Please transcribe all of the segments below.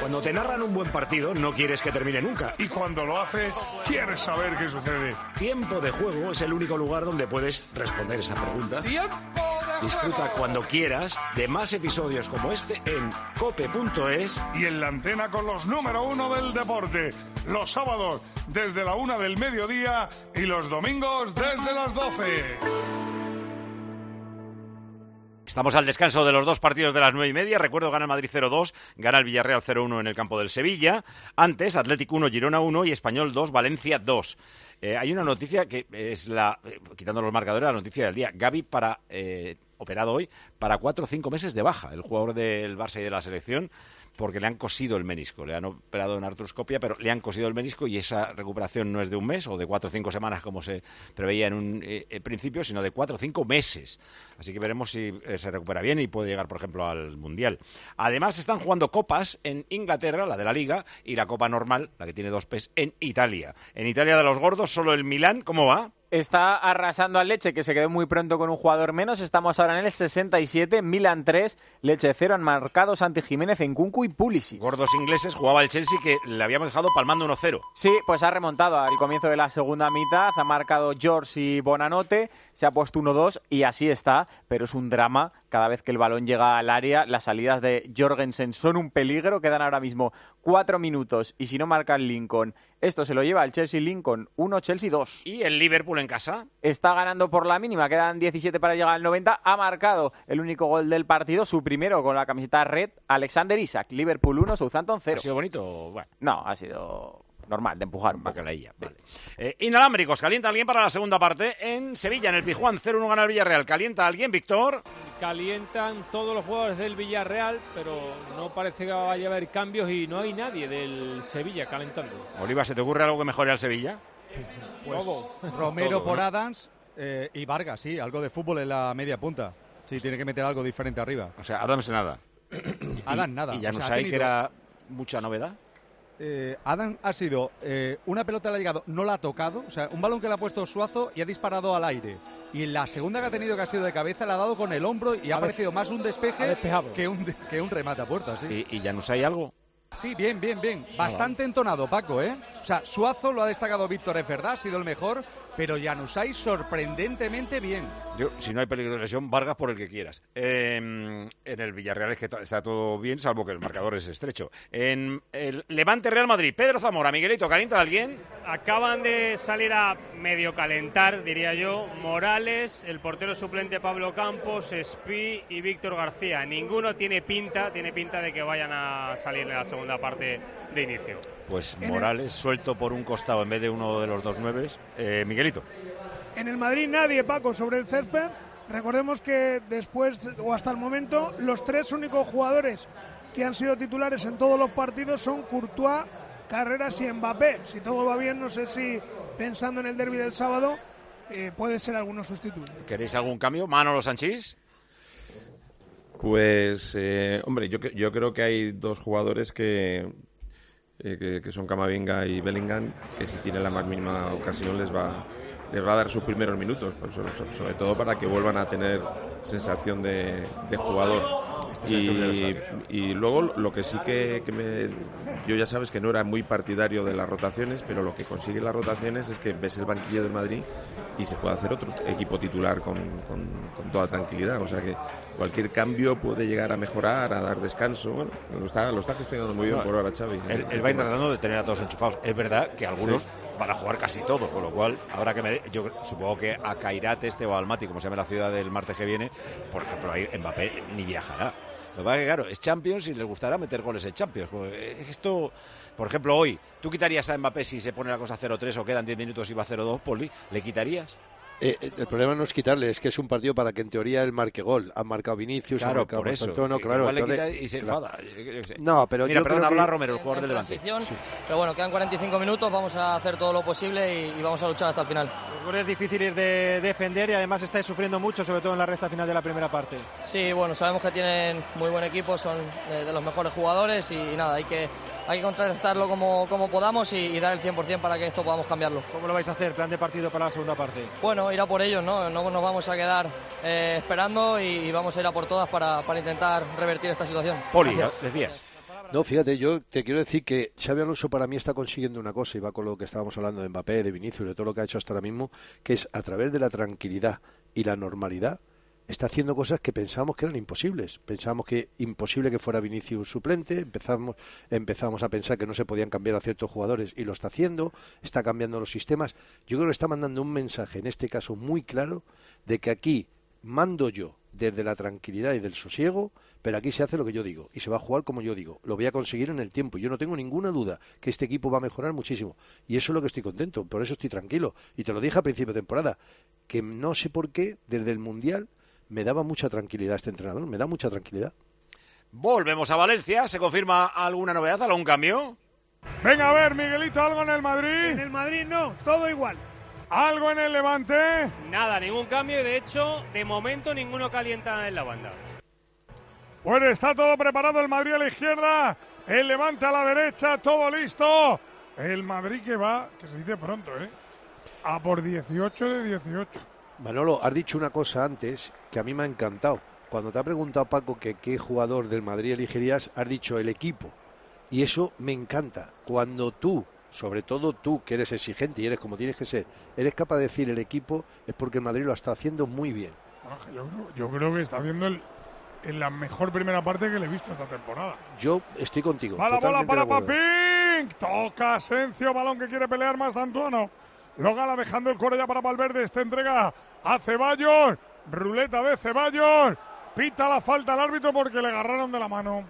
Cuando te narran un buen partido, no quieres que termine nunca. Y cuando lo hace, quieres saber qué sucede. Tiempo de Juego es el único lugar donde puedes responder esa pregunta. Disfruta cuando quieras de más episodios como este en cope.es y en la antena con los número 1 del deporte. Los sábados desde la 1 del mediodía y los domingos desde las 12. Estamos al descanso de los dos partidos de las 9:30. Recuerdo, gana el Madrid 0-2, gana el Villarreal 0-1 en el campo del Sevilla. Antes, Athletic 1, Girona 1 y Español 2, Valencia 2. Hay una noticia que es quitando los marcadores, la noticia del día. Gavi operado hoy para 4 o 5 meses de baja. El jugador del Barça y de la selección, porque le han cosido el menisco. Le han operado en artroscopia, pero le han cosido el menisco y esa recuperación no es de un mes o de 4 o 5 semanas como se preveía en un principio, sino de 4 o 5 meses. Así que veremos si se recupera bien y puede llegar, por ejemplo, al Mundial. Además, están jugando copas en Inglaterra, la de la Liga, y la copa normal, la que tiene 2 P's, en Italia. En Italia de los gordos, solo el Milán, ¿cómo va? Está arrasando al Lecce, que se quedó muy pronto con un jugador menos. Estamos ahora en el 67, Milan 3, Lecce 0. Han marcado Santi Jiménez, Nkunku y Pulisic. Gordos ingleses, jugaba el Chelsea, que le habíamos dejado palmando 1-0. Sí, pues ha remontado al comienzo de la segunda mitad. Ha marcado George y Bonanote. Se ha puesto 1-2 y así está. Pero es un drama cada vez que el balón llega al área. Las salidas de Jorgensen son un peligro. Quedan ahora mismo 4 minutos. Y si no marca el Lincoln, esto se lo lleva el Chelsea-Lincoln 1, Chelsea 2. ¿Y el Liverpool en casa? Está ganando por la mínima. Quedan 17 para llegar al 90. Ha marcado el único gol del partido, su primero con la camiseta red, Alexander Isak. Liverpool 1, Southampton 0. ¿Ha sido bonito? Bueno. No, ha sido normal, de empujar un poco. Vale. Inalámbricos, ¿calienta alguien para la segunda parte? En Sevilla, en el Pizjuán, 0-1 gana el Villarreal. ¿Calienta alguien, Víctor? Calientan todos los jugadores del Villarreal, pero no parece que vaya a haber cambios y no hay nadie del Sevilla calentando. Oliva, ¿se te ocurre algo que mejore al Sevilla? Pues Romero por Adams y Vargas, sí, algo de fútbol en la media punta. Sí, tiene que meter algo diferente arriba. O sea, Adams nada. Adams nada. ¿Y Januzaj, que era mucha novedad? Adam ha sido una pelota le ha llegado, no la ha tocado, o sea, un balón que le ha puesto Suazo y ha disparado al aire. Y en la segunda que ha tenido, que ha sido de cabeza, le ha dado con el hombro y ha parecido más un despeje que un remate a puerta, sí. ¿Y Januzaj algo? Sí, bien. Bastante entonado, Paco, ¿eh? O sea, Suazo lo ha destacado Víctor, es verdad, ha sido el mejor, pero Januzaj sorprendentemente bien. Yo, si no hay peligro de lesión, Vargas por el que quieras. En el Villarreal es que está todo bien, salvo que el marcador es estrecho. En el Levante Real Madrid, Pedro Zamora, Miguelito, ¿calienta alguien? Acaban de salir a medio calentar, diría yo, Morales, el portero suplente Pablo Campos, Espí y Víctor García. Ninguno tiene pinta de que vayan a salir en la segunda parte de inicio. Pues Morales suelto por un costado en vez de uno de los dos nueves. Miguelito. En el Madrid nadie, Paco, sobre el césped. Recordemos que después, o hasta el momento, los 3 únicos jugadores que han sido titulares en todos los partidos son Courtois, Carreras y Mbappé. Si todo va bien, no sé si pensando en el derbi del sábado puede ser alguno sustituto. ¿Queréis algún cambio? Manolo Sanchís. Pues, hombre, yo creo que hay 2 jugadores que son Camavinga y Bellingham, que si tienen la más mínima ocasión les va a dar sus primeros minutos, pues sobre todo para que vuelvan a tener sensación de jugador. Y luego lo que sí yo ya sabes que no era muy partidario de las rotaciones, pero lo que consigue las rotaciones es que ves el banquillo del Madrid y se puede hacer otro equipo titular con toda tranquilidad. O sea que cualquier cambio puede llegar a mejorar, a dar descanso. Bueno, lo está gestionando muy bien por ahora Xavi. Él va tratando de tener a todos enchufados. Es verdad que algunos van a jugar casi todo, con lo cual habrá que yo supongo que a Kairat o a Almaty, como se llama la ciudad del martes que viene, por ejemplo, ahí Mbappé ni viajará. Lo que pasa es que, claro, es Champions y les gustará meter goles en Champions. Esto, por ejemplo, hoy, ¿tú quitarías a Mbappé si se pone la cosa 0-3 o quedan 10 minutos y va 0-2, Poli? ¿Le quitarías? El problema no es quitarle, es que es un partido para que en teoría él marque gol. Han marcado Vinicius, claro, han marcado por eso. Antonio, claro. Igual entonces, le quita y se enfada. No, pero mira, yo perdón, creo habla que... Romero, el jugador del Levante. Sí. Pero bueno, quedan 45 minutos, vamos a hacer todo lo posible y vamos a luchar hasta el final. Los goles difíciles de defender y además estáis sufriendo mucho, sobre todo en la recta final de la primera parte. Sí, bueno, sabemos que tienen muy buen equipo, son de los mejores jugadores y nada, hay que contrarrestarlo como podamos y dar el 100% para que esto podamos cambiarlo. ¿Cómo lo vais a hacer? ¿Plan de partido para la segunda parte? Bueno, ir a por ellos, ¿no? No nos vamos a quedar esperando y vamos a ir a por todas para intentar revertir esta situación. Poli, decías. No, fíjate, yo te quiero decir que Xabi Alonso para mí está consiguiendo una cosa, y va con lo que estábamos hablando de Mbappé, de Vinicius, de todo lo que ha hecho hasta ahora mismo, que es a través de la tranquilidad y la normalidad, está haciendo cosas que pensábamos que eran imposibles. Pensábamos que imposible que fuera Vinicius suplente, empezamos a pensar que no se podían cambiar a ciertos jugadores y lo está haciendo, está cambiando los sistemas. Yo creo que está mandando un mensaje, en este caso muy claro, de que aquí mando yo desde la tranquilidad y del sosiego, pero aquí se hace lo que yo digo y se va a jugar como yo digo. Lo voy a conseguir en el tiempo. Yo no tengo ninguna duda que este equipo va a mejorar muchísimo y eso es lo que estoy contento, por eso estoy tranquilo. Y te lo dije a principio de temporada, que no sé por qué desde el Mundial me daba mucha tranquilidad este entrenador, me da mucha tranquilidad. Volvemos a Valencia, ¿se confirma alguna novedad, algún cambio? Venga, a ver, Miguelito, ¿algo en el Madrid? En el Madrid no, todo igual. ¿Algo en el Levante? Nada, ningún cambio y de hecho, de momento ninguno calienta en la banda. Bueno, está todo preparado, el Madrid a la izquierda, el Levante a la derecha, todo listo. El Madrid que va, que se dice pronto, a por 18 de 18. Manolo, has dicho una cosa antes que a mí me ha encantado. Cuando te ha preguntado Paco que qué jugador del Madrid elegirías, has dicho el equipo. Y eso me encanta. Cuando tú, sobre todo tú, que eres exigente y eres como tienes que ser, eres capaz de decir el equipo, es porque el Madrid lo está haciendo muy bien. Yo creo que está haciendo en la mejor primera parte que le he visto esta temporada. Yo estoy contigo. Va la bola para Papín. Toca Asensio, balón que quiere pelear más D'Antuono. Lo gana dejando el cuero ya para Valverde. Esta entrega a Ceballos. Ruleta de Ceballos. Pita la falta al árbitro porque le agarraron de la mano.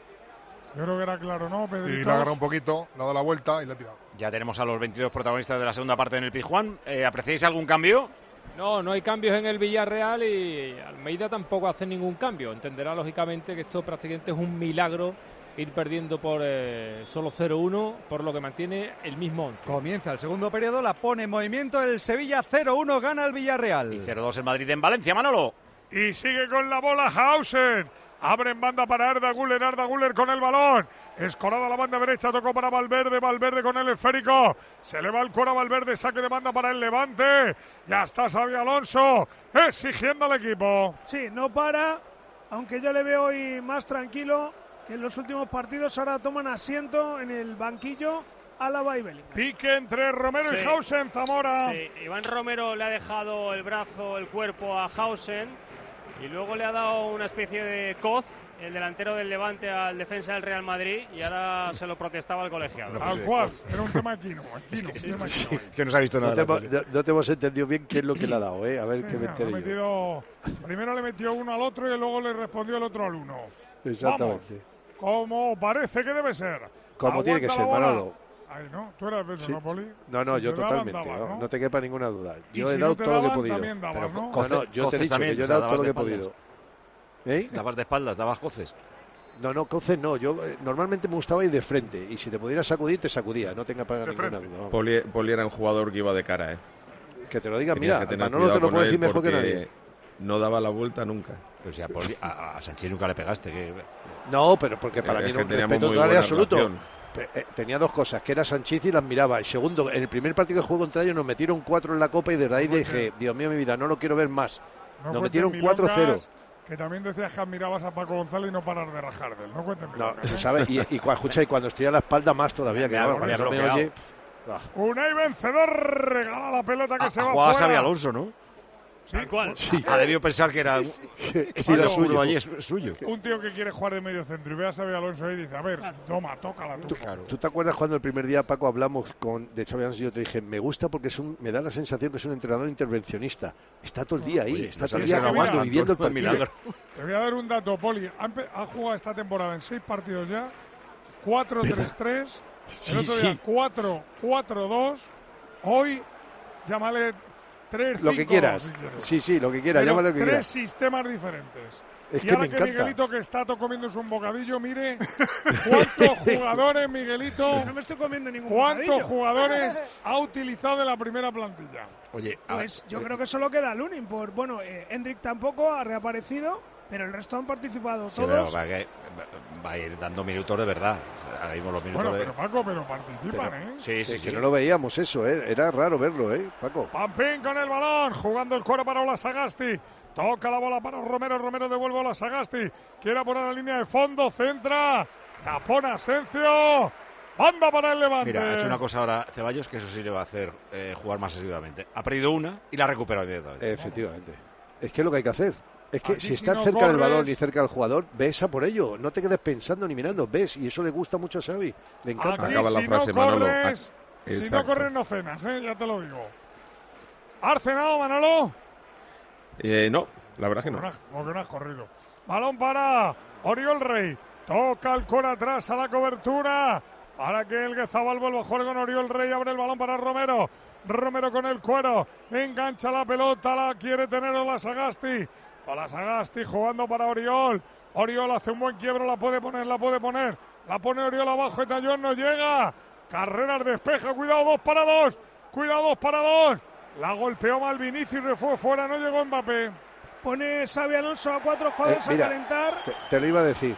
Yo creo que era claro, ¿no, Pedrito? Y le agarró un poquito, le ha dado la vuelta y le ha tirado. Ya tenemos a los 22 protagonistas de la segunda parte en el Pizjuán. ¿Apreciáis algún cambio? No hay cambios en el Villarreal y Almeida tampoco hace ningún cambio. Entenderá lógicamente que esto prácticamente es un milagro ir perdiendo por solo 0-1, por lo que mantiene el mismo 11. Comienza el segundo periodo, la pone en movimiento el Sevilla, 0-1 gana el Villarreal. Y 0-2 el Madrid en Valencia, Manolo. Y sigue con la bola Hausen. Abre en banda para Arda Güler con el balón. Escorada a la banda derecha, tocó para Valverde con el esférico. Se le va el cuero a Valverde, saque de banda para el Levante. Ya está Xabi Alonso exigiendo al equipo. Sí, no para, aunque yo le veo hoy más tranquilo que en los últimos partidos. Ahora toman asiento en el banquillo Álava y Bellingham. Pique entre Romero y Hausen, Zamora. Sí, Iván Romero le ha dejado el brazo, el cuerpo a Hausen y luego le ha dado una especie de coz, el delantero del Levante, al defensa del Real Madrid, y ahora se lo protestaba al colegiado. Al cual, era un tema aquí. Que no se ha visto nada. No te hemos entendido bien qué es lo que le ha dado, A ver qué me enteré yo. Primero le metió uno al otro y luego le respondió el otro al uno. Exactamente. Vamos, como parece que debe ser. Como tiene que ser, Manolo. Ay, no, tú eras defensa, ¿no, Poli? No, yo totalmente, no te quepa ninguna duda. Yo he dado todo lo que he podido. Yo te he dicho que yo he dado todo lo que he podido. ¿Dabas de espaldas, dabas coces? No, coces no. Yo normalmente me gustaba ir de frente y si te pudieras sacudir, te sacudía. No tenga para ninguna duda. Poli era un jugador que iba de cara, Que te lo diga, mira, Manolo te lo puede decir mejor que nadie. No daba la vuelta nunca. Pero si a Sánchez nunca le pegaste. No, pero porque para mí era un respeto total y absoluto. Tenía dos cosas, que era Sánchez y las miraba. Y segundo, en el primer partido que jugué contra ellos nos metieron 4 en la Copa y desde ahí dije, Dios mío, mi vida, no lo quiero ver más. Nos metieron 4-0. Que también decías que admirabas a Paco González y no parar de rajar de él. No cuenten ¿sabes? Y escucha, y cuando estoy a la espalda más todavía, que cuando no me oye. Unai vencedor, regala la pelota que se va fuera. Xabi Alonso, ¿no? Tal cual. Sí. Ha debido pensar que era suyo allí, es suyo. Un tío que quiere jugar de medio centro y ve a Xabi Alonso y dice, a ver, toma, tócala tú. ¿Tú te acuerdas cuando el primer día, Paco, hablamos de Xabi Alonso y yo te dije, me gusta porque me da la sensación que es un entrenador intervencionista? Está todo el día ahí, está todo el día jugando, viviendo el partido. Te voy a dar un dato, Poli. Ha jugado esta temporada en 6 partidos ya, 4-3-3, el otro día 4-4-2, hoy, llámale 3-5. Lo que quieras. Sí, lo que quieras. Llámalo lo que 3 quieras. sistemas diferentes. Es y que ahora me que encanta. Miguelito, que está comiéndose un bocadillo, mire cuántos jugadores, Miguelito. No me estoy comiendo ningún ¿Cuántos bocadillo. jugadores ha utilizado de la primera plantilla? Oye, pues yo creo que solo queda Lunin. Hendrik tampoco ha reaparecido, pero el resto han participado todos. Va a ir dando minutos de verdad. Ahora mismo los minutos pero Paco, participan, Sí. Que no lo veíamos eso, Era raro verlo, Paco. Pampín con el balón, jugando el cuero para Ola Sagasti. Toca la bola para Romero devuelve a Ola Sagasti. Quiere poner la línea de fondo, centra. Tapona Asensio. Banda para el Levante. Mira, ha hecho una cosa ahora Ceballos que eso sí le va a hacer jugar más asiduamente. Ha perdido una y la ha recuperado inmediatamente. Efectivamente. Es que es lo que hay que hacer. Es que Aquí si si estás no cerca del corres- balón y cerca del jugador, ves a por ello. No te quedes pensando ni mirando, ves. Y eso le gusta mucho a Xavi. Le encanta. Aquí, Acaba la si frase, no Manolo. corres, si no Exacto. corres no cenas, ya te lo digo. ¿Has cenado, Manolo? No, la verdad que no. Como que no has corrido. Balón para Oriol Rey. Toca el cora atrás a la cobertura. Para que el Guezabal vuelva a jugar con Oriol Rey. Abre el balón para Romero. Romero con el cuero. Engancha la pelota. La quiere tener Olasagasti. Olasagasti jugando para Oriol. Oriol hace un buen quiebro. La puede poner. La pone Oriol abajo. Etallón no llega. Carreras despeja. Cuidado, 2 para 2. Cuidado, 2 para 2. La golpeó mal Vinicius y fue fuera. No llegó Mbappé. Pone Xabi Alonso a 4 jugadores Mira, a calentar. te lo iba a decir.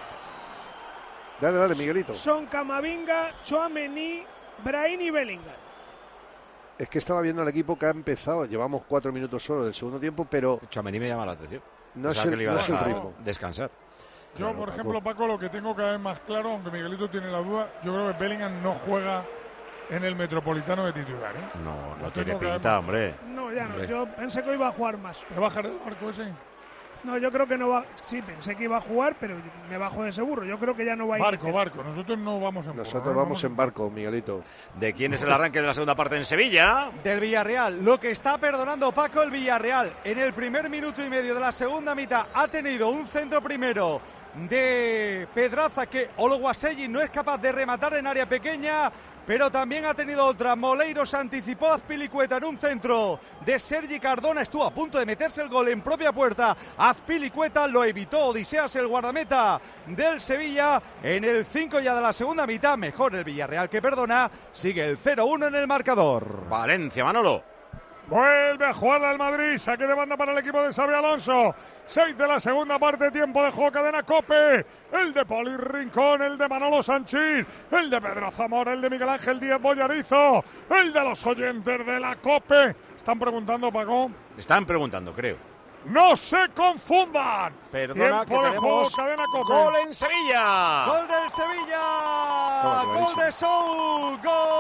Dale, Miguelito. Son Camavinga, Tchouaméni, Brahim y Bellingham. Es que estaba viendo el equipo que ha empezado. Llevamos 4 minutos solo del segundo tiempo, pero Tchouaméni me llama la atención. no es Pensaba que le iba a el dejar ritmo. descansar. Yo, Claro, por Paco. ejemplo, Paco, lo que tengo cada vez más claro, aunque Miguelito tiene la duda, yo creo que Bellingham no juega en el Metropolitano de titular. No Lo tiene tengo que pinta, ver. hombre. No, ya no. Hombre. Yo pensé que iba a jugar más. ¿Te bajar el barco ese? No, yo creo que no va. Sí, pensé que iba a jugar, pero me bajo de ese burro. Yo creo que ya no va a ir. Barco. Nosotros no vamos en Nosotros burro, vamos en barco, Miguelito. ¿De quién es el arranque de la segunda parte en Sevilla? Del Villarreal, lo que está perdonando Paco el Villarreal en el primer minuto y medio de la segunda mitad ha tenido un centro primero de Pedraza que Oluwaseyi no es capaz de rematar en área pequeña, pero también ha tenido otra. Moleiro se anticipó a Azpilicueta en un centro de Sergi Cardona, estuvo a punto de meterse el gol en propia puerta. Azpilicueta lo evitó Odiseas, el guardameta del Sevilla. En el 5 ya de la segunda mitad, mejor el Villarreal que perdona, sigue el 0-1 en el marcador. Valencia, Manolo. Vuelve a jugar al Madrid. Saque de banda para el equipo de Xabi Alonso. 6 de la segunda parte. Tiempo de juego. Cadena COPE. El de Poli Rincón. El de Manolo Sanchís. El de Pedro Zamora. El de Miguel Ángel Díaz Bollarizo. El de los oyentes de la COPE. Están preguntando, Paco. Están preguntando, creo. ¡No se confundan! Perdona, Tiempo que de juego. tenemos Cadena COPE. gol en Sevilla. Gol del Sevilla. Toma, Gol clarísimo. de Soul.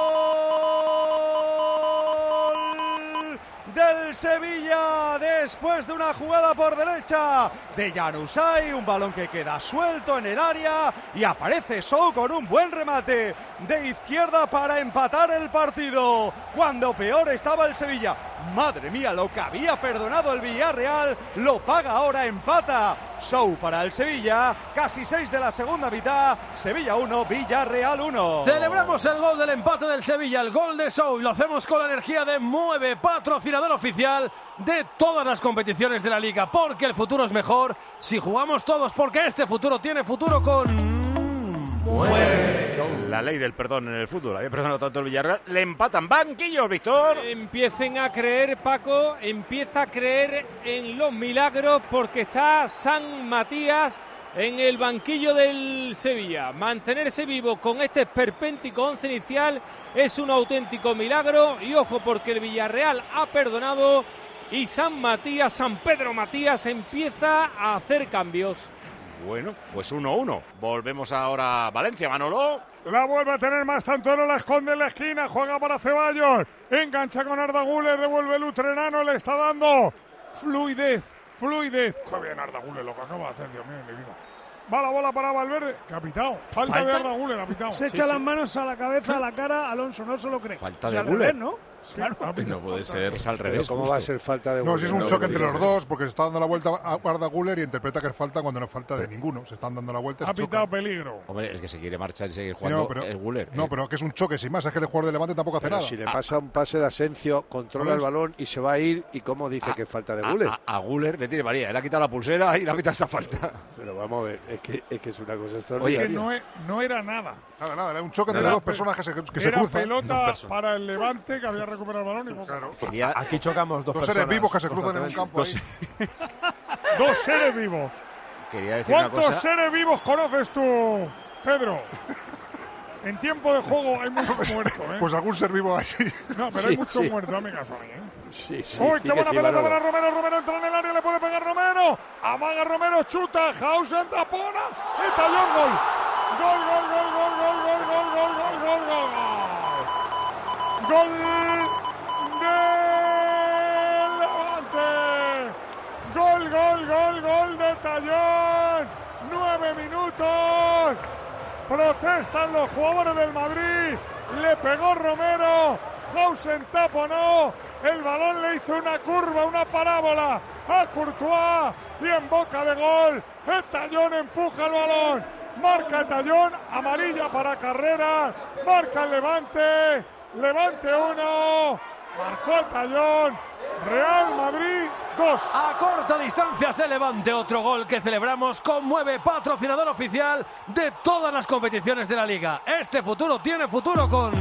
Gol del Sevilla después de una jugada por derecha de Januzaj, un balón que queda suelto en el área y aparece Soul con un buen remate de izquierda para empatar el partido cuando peor estaba el Sevilla. Madre mía, lo que había perdonado el Villarreal lo paga ahora, empata Soul para el Sevilla, casi 6 de la segunda mitad, Sevilla 1, Villarreal 1. Celebramos el gol del empate del Sevilla, el gol de Soul, y lo hacemos con la energía de Mueve, patrocinador oficial de todas las competiciones de la Liga, porque el futuro es mejor si jugamos todos, porque este futuro tiene futuro con Mueve. La ley del perdón en el fútbol. Había perdonado tanto el Villarreal. Le empatan. Banquillos, Víctor. Empiecen a creer, Paco, empieza a creer en los milagros porque está San Matías en el banquillo del Sevilla. Mantenerse vivo con este esperpéntico once inicial es un auténtico milagro. Y ojo, porque el Villarreal ha perdonado y San Pedro Matías empieza a hacer cambios. Bueno, pues 1-1. Volvemos ahora a Valencia, Manolo. La vuelve a tener más Santoro, la esconde en la esquina, juega para Ceballos, engancha con Arda Güler, devuelve el Utrenano, le está dando fluidez. Qué bien Arda Güler, lo que acaba de hacer, Dios mío, mi vida. Va la bola para Valverde, que ha pitado. Falta de Arda Güler, ha pitado. Se echa las manos a la cabeza, a la cara, Alonso no se lo cree. Falta O de sea, al Güler. revés, ¿no? Claro. No puede ser. Es al Pero revés. ¿cómo justo. va a ser falta de No, si es un Güler? choque entre No, los dos, porque se está dando la vuelta a Arda Güler y interpreta que es falta cuando no es falta de ninguno. Se están dando la vuelta. Ha se pitado chocan. peligro. Hombre, el que se quiere marchar y seguir Sí, jugando no, pero, es Güler. No, pero que es un choque sin más. Es que el jugador de Levante tampoco hace Pero nada. si le pasa un pase de Asensio, controla el balón y se va a ir, ¿y cómo dice que es falta de Güler? A Güler le tiene María. Le ha quitado la pulsera y le ha quitado esa falta. Pero vamos a ver, es que es una cosa Es extraordinaria. que no era nada. Nada, era un choque entre dos personas que se Era cruzan. pelota para el Levante, que había recuperado el balón. Y Claro. Aquí chocamos dos Dos personas. seres vivos que se cruzan en un campo ahí. Dos seres vivos. Quería decir una ¿Cuántos cosa. seres vivos conoces tú, Pedro? En tiempo de juego hay mucho muerto, ¿eh? Pues algún ser vivo así. No, pero hay mucho muerto, hazme caso a mí, ¿eh? Sí, sí. Uy, y qué que buena sí, pelota Manolo. para Romero. Romero entra en el área, le puede pegar Romero. Amaga Romero, chuta. Hausen tapona. Etallón, gol. Gol, gol, gol, gol, gol, gol, gol, gol, gol, gol, gol, gol. Gol del Levante. Gol, gol, gol, gol de Tallón. 9 minutos. Protestan los jugadores del Madrid. Le pegó Romero. Hausen taponó. El balón le hizo una curva, una parábola a Courtois. Y en boca de gol, Tallón empuja el balón. Marca Tallón, amarilla para Carrera. Marca el Levante. Levante 1. Marcó Tallón. Real Madrid 2. A corta distancia se Levante, otro gol que celebramos con Mueve, patrocinador oficial de todas las competiciones de la Liga. Este futuro tiene futuro con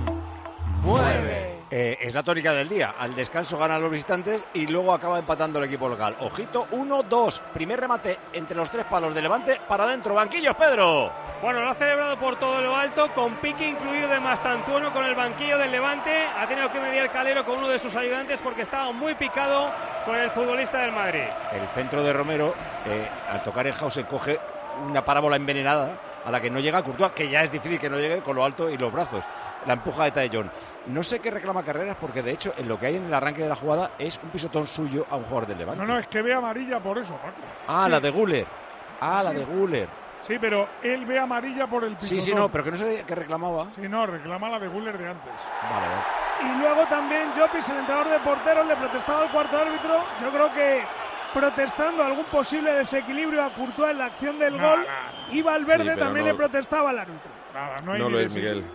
Mueve. Es la tónica del día. Al descanso ganan los visitantes y luego acaba empatando el equipo local. Ojito, 1-2. Primer remate entre los 3 palos de Levante para adentro. Banquillos, Pedro. Bueno, lo ha celebrado por todo lo alto, con pique incluido de Mastantuono con el banquillo del Levante. Ha tenido que mediar Calero con uno de sus ayudantes porque estaba muy picado con el futbolista del Madrid. El centro de Romero, al tocar en Hausen, coge una parábola envenenada a la que no llega Courtois, que ya es difícil que no llegue con lo alto y los brazos. La empuja de Tallón. No sé qué reclama Carreras, porque de hecho en lo que hay en el arranque de la jugada es un pisotón suyo a un jugador del Levante. No, es que ve amarilla por eso, Paco. Ah, sí. La de Güler. Sí. La de Güler. Sí, pero él ve amarilla por el pisotón. Sí, no, pero que no sé qué reclamaba. Sí, no, reclama la de Güler de antes. Vale. Y luego también Llopis, el entrenador de porteros, le protestaba al cuarto árbitro. Yo creo que protestando algún posible desequilibrio a Courtois en la acción del gol. Y Valverde también le protestaba al árbitro. Nada, no hay no ni lo es, Miguel.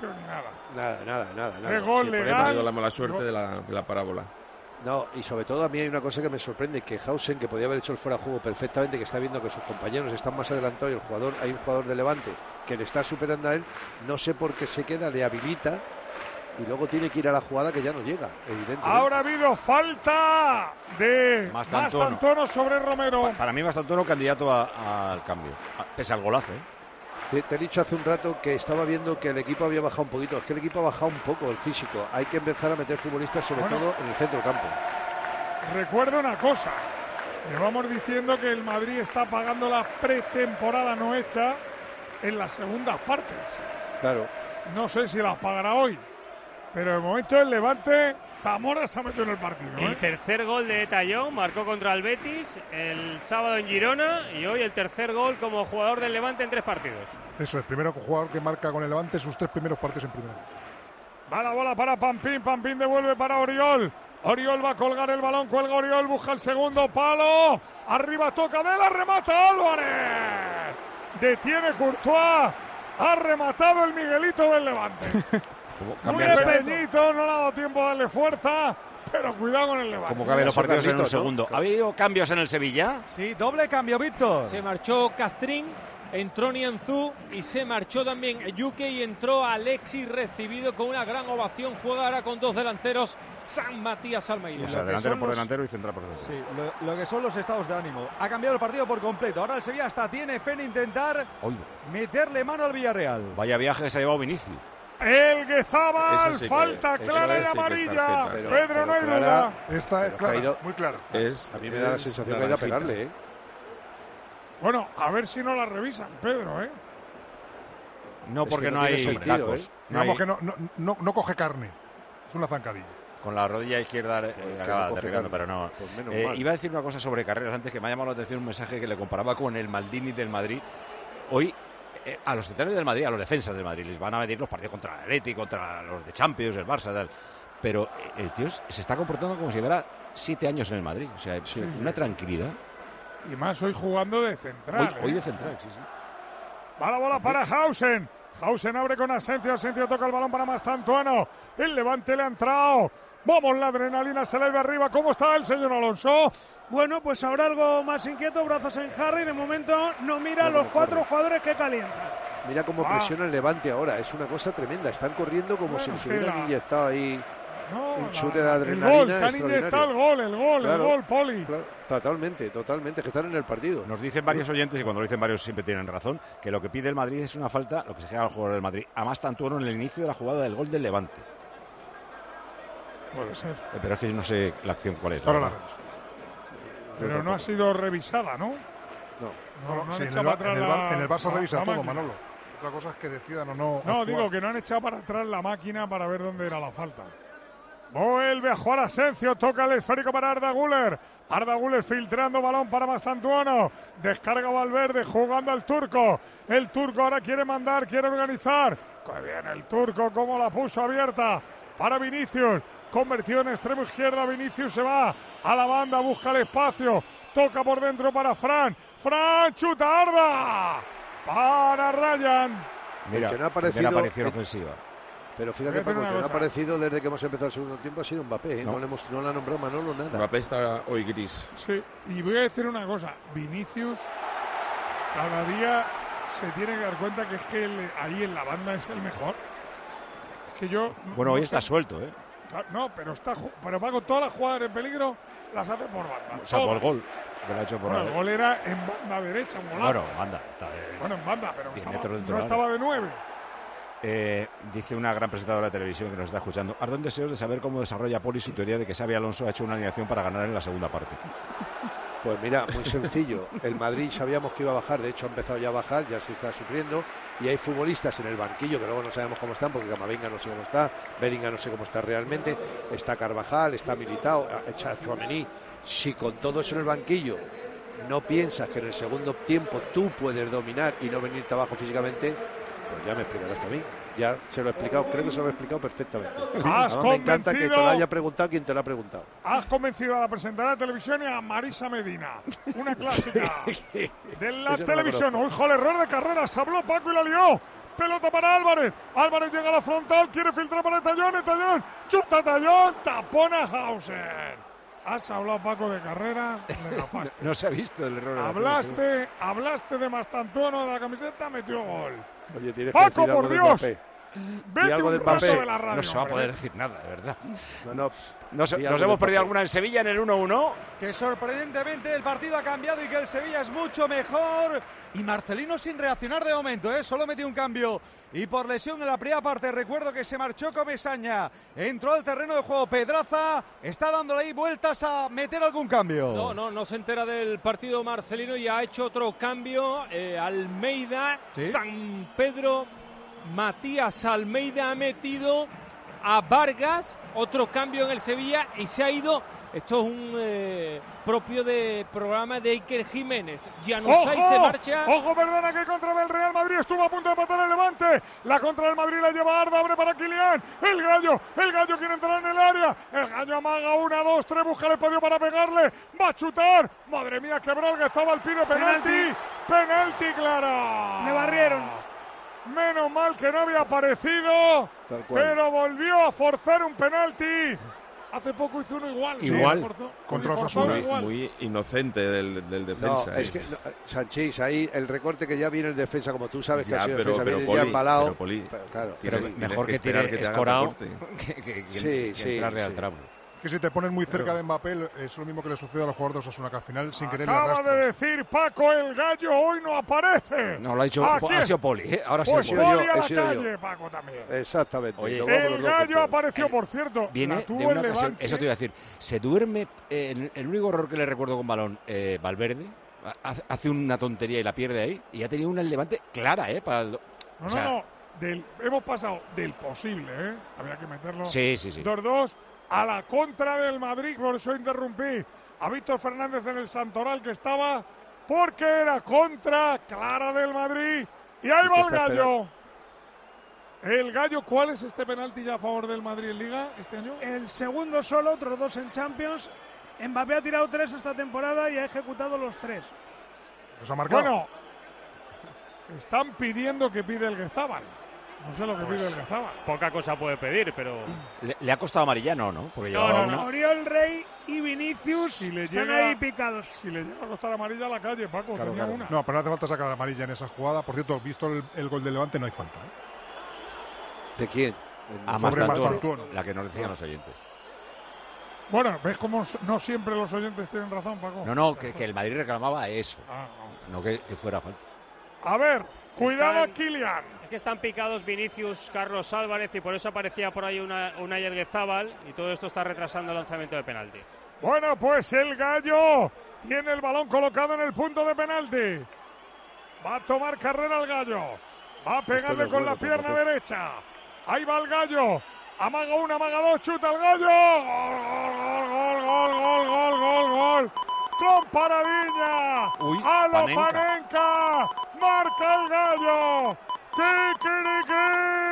Nada. Es gol legal. La mala suerte de la parábola. No, y sobre todo a mí hay una cosa que me sorprende, que Hausen, que podía haber hecho el fuera de juego perfectamente, que está viendo que sus compañeros están más adelantados y hay un jugador de Levante que le está superando a él, no sé por qué se queda, le habilita y luego tiene que ir a la jugada que ya no llega, evidentemente. Ahora ha habido falta de Mastantuono sobre Romero. Para mí Mastantuono candidato al cambio, pese al golazo. Te he dicho hace un rato que estaba viendo que el equipo había bajado un poquito. Es que el equipo ha bajado un poco el físico. Hay que empezar a meter futbolistas, sobre todo en el centro del campo. Recuerdo una cosa. Llevamos diciendo que el Madrid está pagando la pretemporada no hecha en las segundas partes. Claro. No sé si las pagará hoy, pero de momento el Levante, Zamora se ha metido en el partido. El tercer gol de Tallón, marcó contra el Betis el sábado en Girona y hoy el tercer gol como jugador del Levante en 3 partidos. Eso es, primero jugador que marca con el Levante sus 3 primeros partidos en primera. Va la bola para Pampín, Pampín devuelve para Oriol. Oriol va a colgar el balón, cuelga Oriol, busca el segundo palo. Arriba toca de la remata Álvarez. Detiene Courtois. Ha rematado el Miguelito del Levante. Muy pequeñito, no le ha dado tiempo a darle fuerza, pero cuidado con el Levante. Como caben los partidos en un segundo. ¿Ha habido cambios en el Sevilla? Sí, doble cambio, Víctor. Se marchó Castrín, entró Nianzú y se marchó también Yuke y entró Alexis, recibido con una gran ovación. Juega ahora con 2 delanteros, San Matías Almeida. O sea, delantero por delantero y central por delantero. Sí, lo que son los estados de ánimo. Ha cambiado el partido por completo. Ahora el Sevilla hasta tiene fe en intentar meterle mano al Villarreal. Vaya viaje que se ha llevado Vinicius. El Guezabal, sí falta clara y amarilla. Pedro, no hay duda. Esta es clara, muy clara. A mí me da la sensación que ha ido a pegarle, Bueno, a ver si no la revisan, Pedro, No, porque no hay tacos. Digamos que no coge carne. Es una zancadilla. Con la rodilla izquierda acaba derribando, pero no. Iba a decir una cosa sobre Carreras antes, que me ha llamado la atención un mensaje que le comparaba con el Maldini del Madrid. Hoy a los centrales del Madrid, a los defensas del Madrid, les van a medir los partidos contra el Atlético, contra los de Champions, el Barça, tal. Pero el tío se está comportando como si llevara 7 años en el Madrid. O sea, una tranquilidad. Y más hoy jugando de central. Hoy de central, sí. Va la bola para Hausen. Hausen abre con Asensio. Asensio toca el balón para Mastantuono. El Levante le ha entrado. Vamos, la adrenalina se le da arriba. ¿Cómo está el señor Alonso? Bueno, pues ahora algo más inquieto, brazos en Harry. De momento no mira a los 4 jugadores que calientan. Mira cómo presiona el Levante ahora. Es una cosa tremenda. Están corriendo como si les hubieran inyectado ahí un chute de adrenalina. El gol, Poli. Claro, totalmente. Que están en el partido. Nos dicen varios oyentes, y cuando lo dicen varios siempre tienen razón, que lo que pide el Madrid es una falta, lo que se queda al jugador del Madrid, a Mastantuono en el inicio de la jugada del gol del Levante. Puede ser. Pero es que yo no sé la acción cuál es. Ahora la reviso. Pero no ha sido revisada, ¿no? No, sí, en el Barça revisa todo, Manolo. Otra cosa es que decidan o no. No, actuar. digo que no han echado para atrás la máquina para ver dónde era la falta. Vuelve a jugar Asensio, toca el esférico para Arda Güler. Arda Güler filtrando balón para Mastantuono. Descarga Valverde jugando al turco. El turco ahora quiere mandar, quiere organizar. Que bien el turco, como la puso abierta para Vinicius. Convertido en extremo izquierda, Vinicius se va a la banda, busca el espacio. Toca por dentro para Fran. Fran, chuta Arda. Para Ryan. Mira, que no ha aparecido, aparición ofensiva. Pero fíjate, Paco, que no ha aparecido desde que hemos empezado el segundo tiempo ha sido Mbappé, ¿eh? No le ha nombrado Manolo nada. Mbappé está hoy gris. Sí, y voy a decir una cosa, Vinicius cada día se tiene que dar cuenta que es que ahí en la banda es el mejor. Es que yo... Bueno, hoy está suelto, ¿eh? No, pero Paco, todas las jugadas en peligro las hace por banda. Salvo el gol, que lo ha hecho por el gol era en banda derecha, un golazo. Bueno, banda. Bueno, en banda, pero no estaba de 9. Dice una gran presentadora de televisión que nos está escuchando: ardo en deseos de saber cómo desarrolla Poli su teoría de que Xabi Alonso ha hecho una alineación para ganar en la segunda parte. Pues mira, muy sencillo. El Madrid sabíamos que iba a bajar, de hecho ha empezado ya a bajar, ya se está sufriendo, y hay futbolistas en el banquillo que luego no sabemos cómo están, porque Camavinga no sé cómo está, Bellingham no sé cómo está realmente, está Carvajal, está Militao, está Tchouaméni. Si con todo eso en el banquillo no piensas que en el segundo tiempo tú puedes dominar y no venirte abajo físicamente, pues ya me explicarás a mí. Ya se lo he explicado, creo que se lo he explicado perfectamente. Me encanta que te lo haya preguntado quien te lo ha preguntado. Has convencido a la presentadora de televisión y a Marisa Medina. Una clásica de la televisión. Ojo, el error de Carreras. Habló Paco y la lió. Pelota para Álvarez. Álvarez llega a la frontal, quiere filtrar para Tallón. Tallón, chuta Tallón, tapona Hauser. Has hablado, Paco, de Carreras, de gafaste. No se ha visto el error. Hablaste de Mastantuono de la camiseta, metió gol. Oye, tienes Paco, que por Dios. Vete algo de Mbappé. De la radio, no se va a poder decir nada, de verdad. Nos hemos perdido alguna en Sevilla en el 1-1. Que sorprendentemente el partido ha cambiado y que el Sevilla es mucho mejor. Y Marcelino sin reaccionar de momento, ¿eh? Solo metió un cambio y por lesión en la primera parte. Recuerdo que se marchó Comesaña, entró al terreno de juego Pedraza, está dándole ahí vueltas a meter algún cambio. No se entera del partido Marcelino y ha hecho otro cambio. Almeida, ¿sí? San Pedro, Matías Almeida ha metido a Vargas, otro cambio en el Sevilla y se ha ido. Esto es un propio de programa de Iker Jiménez. Januzaj se marcha. Ojo, perdona, que contra del Real Madrid estuvo a punto de empatar el Levante. La contra del Madrid la lleva Arda, abre para Kylian. El gallo quiere entrar en el área. El gallo amaga 1, 2, 3, busca el espacio para pegarle. Va a chutar. Madre mía, quebró el Guezabal, pide penalti. Penalti, claro. Le barrieron. Menos mal que no había aparecido, pero volvió a forzar un penalti. Hace poco hizo uno igual. Contra Osasuna. Muy inocente del defensa. No, es que, Sánchez, ahí el recorte que ya viene el defensa, como tú sabes, que ha sido defensa, viene ya embalado. Pero mejor que tire escorado que entrarle al tramo. Que si te pones muy cerca de Mbappé es lo mismo que le sucede a los jugadores de Osasuna, que al final sin querer le arrastran. Acaba de decir Paco, el gallo hoy no aparece. No, lo ha dicho, ha sido Poli. Ahora pues sí. Poli a la calle, Paco también. Exactamente. Oye, el gallo apareció, por cierto. Viene de una ocasión, eso te iba a decir. Se duerme, el único error que le recuerdo con balón, Valverde, hace una tontería y la pierde ahí, y ha tenido una Levante clara, para el... hemos pasado del posible, había que meterlo. Sí. 2-2. A la contra del Madrid, por eso interrumpí a Víctor Fernández en el Santoral, que estaba, porque era contra clara del Madrid. Y ahí va el gallo. El gallo, ¿cuál es este penalti ya a favor del Madrid en Liga este año? El segundo solo, otros 2 en Champions. Mbappé ha tirado 3 esta temporada y ha ejecutado los 3. ¿Los ha marcado? Bueno, están pidiendo que pide el Guezabal. No sé lo que pide el Guezabal. Poca cosa puede pedir, pero... ¿Le ha costado amarilla? No. Porque no. Oriol Rey y Vinicius están ahí picados. Si le llega a costar amarilla a la calle, Paco, tenía una. No, pero no hace falta sacar amarilla en esa jugada. Por cierto, visto el gol de Levante, no hay falta. ¿De quién? A Mastantuono, la que nos decían los oyentes. Bueno, ¿ves cómo no siempre los oyentes tienen razón, Paco? No, que el Madrid reclamaba eso. No que fuera falta. A ver, cuidado a Kylian. Que están picados Vinicius, Carlos Álvarez, y por eso aparecía por ahí una Yerguezabal, y todo esto está retrasando el lanzamiento de penalti. Bueno, pues el gallo tiene el balón colocado en el punto de penalti. Va a tomar carrera el gallo. Va a pegarle con la pierna derecha. Ahí va el Gallo. Amaga una, amaga dos, chuta el Gallo. Gol. Con Paradiña. A lo Panenka. Marca el Gallo. ¡Kikiriki!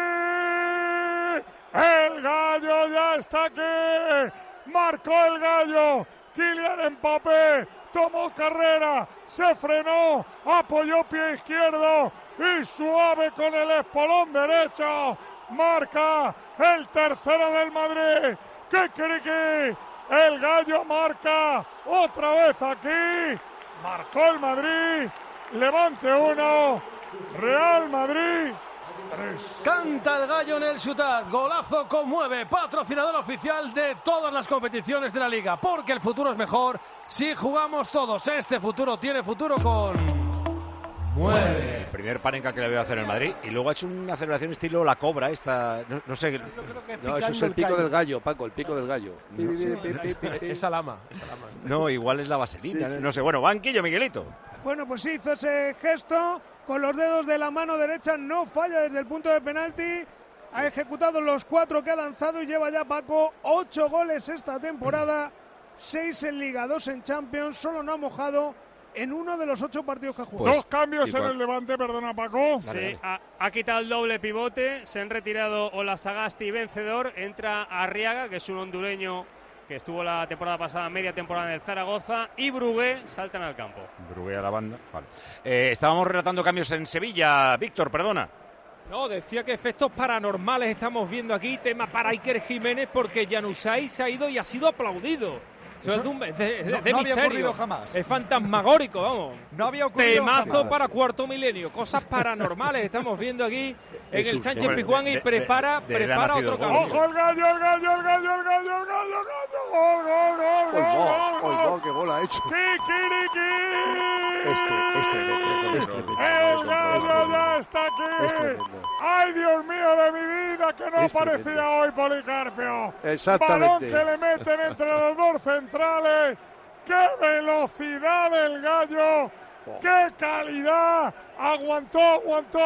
El Gallo ya está aquí. Marcó el Gallo. Kylian Mbappé tomó carrera, se frenó, apoyó pie izquierdo y suave con el espolón derecho. Marca el tercero del Madrid. ¡Kikiriki! El Gallo marca otra vez aquí. Marcó el Madrid. Levante 1. Real Madrid 3. Canta el Gallo en el Ciutat. Golazo conmueve. Patrocinador oficial de todas las competiciones de la Liga. Porque el futuro es mejor si jugamos todos. Este futuro tiene futuro con... Mueve. El primer Panenka que le veo hacer en el Madrid. Y luego ha hecho una celebración estilo la cobra esta. No sé. No, eso es el pico del gallo, Paco, el pico del gallo. Esa lama. No, igual es la vaselina. No sé. Bueno, banquillo, Miguelito. Bueno, pues sí, hizo ese gesto con los dedos de la mano derecha. No falla desde el punto de penalti. Ha ejecutado los 4 que ha lanzado y lleva ya, Paco, 8 goles esta temporada. 6 en Liga, 2 en Champions. Solo no ha mojado en uno de los 8 partidos que ha jugado. Dos cambios en el Levante, perdona, Paco. Sí, ha quitado el doble pivote, se han retirado Olasagasti, vencedor, entra Arriaga, que es un hondureño que estuvo la temporada pasada, media temporada en el Zaragoza, y Brugué saltan al campo. Brugué a la banda, vale. Estábamos relatando cambios en Sevilla, Víctor, perdona. No, decía que efectos paranormales estamos viendo aquí, tema para Iker Jiménez, porque Januzaj se ha ido y ha sido aplaudido. Eso es de no misterio. había ocurrido jamás. Es fantasmagórico, vamos. No había ocurrido Temazo jamás. para cuarto milenio. Cosas paranormales estamos viendo aquí en el Sánchez Pizjuán y prepara otro cambio. ¡Ojo el Gallo! ¡Gol! ¡Qué gol ha hecho! ¡Kikiriki! Este ¡El Gallo ya está aquí! ¡Ay, Dios mío de mi vida, que no aparecía hoy Policarpio! Exactamente. Balón que le meten entre los dos centrales. ¡Qué velocidad del Gallo! ¡Qué calidad! Aguantó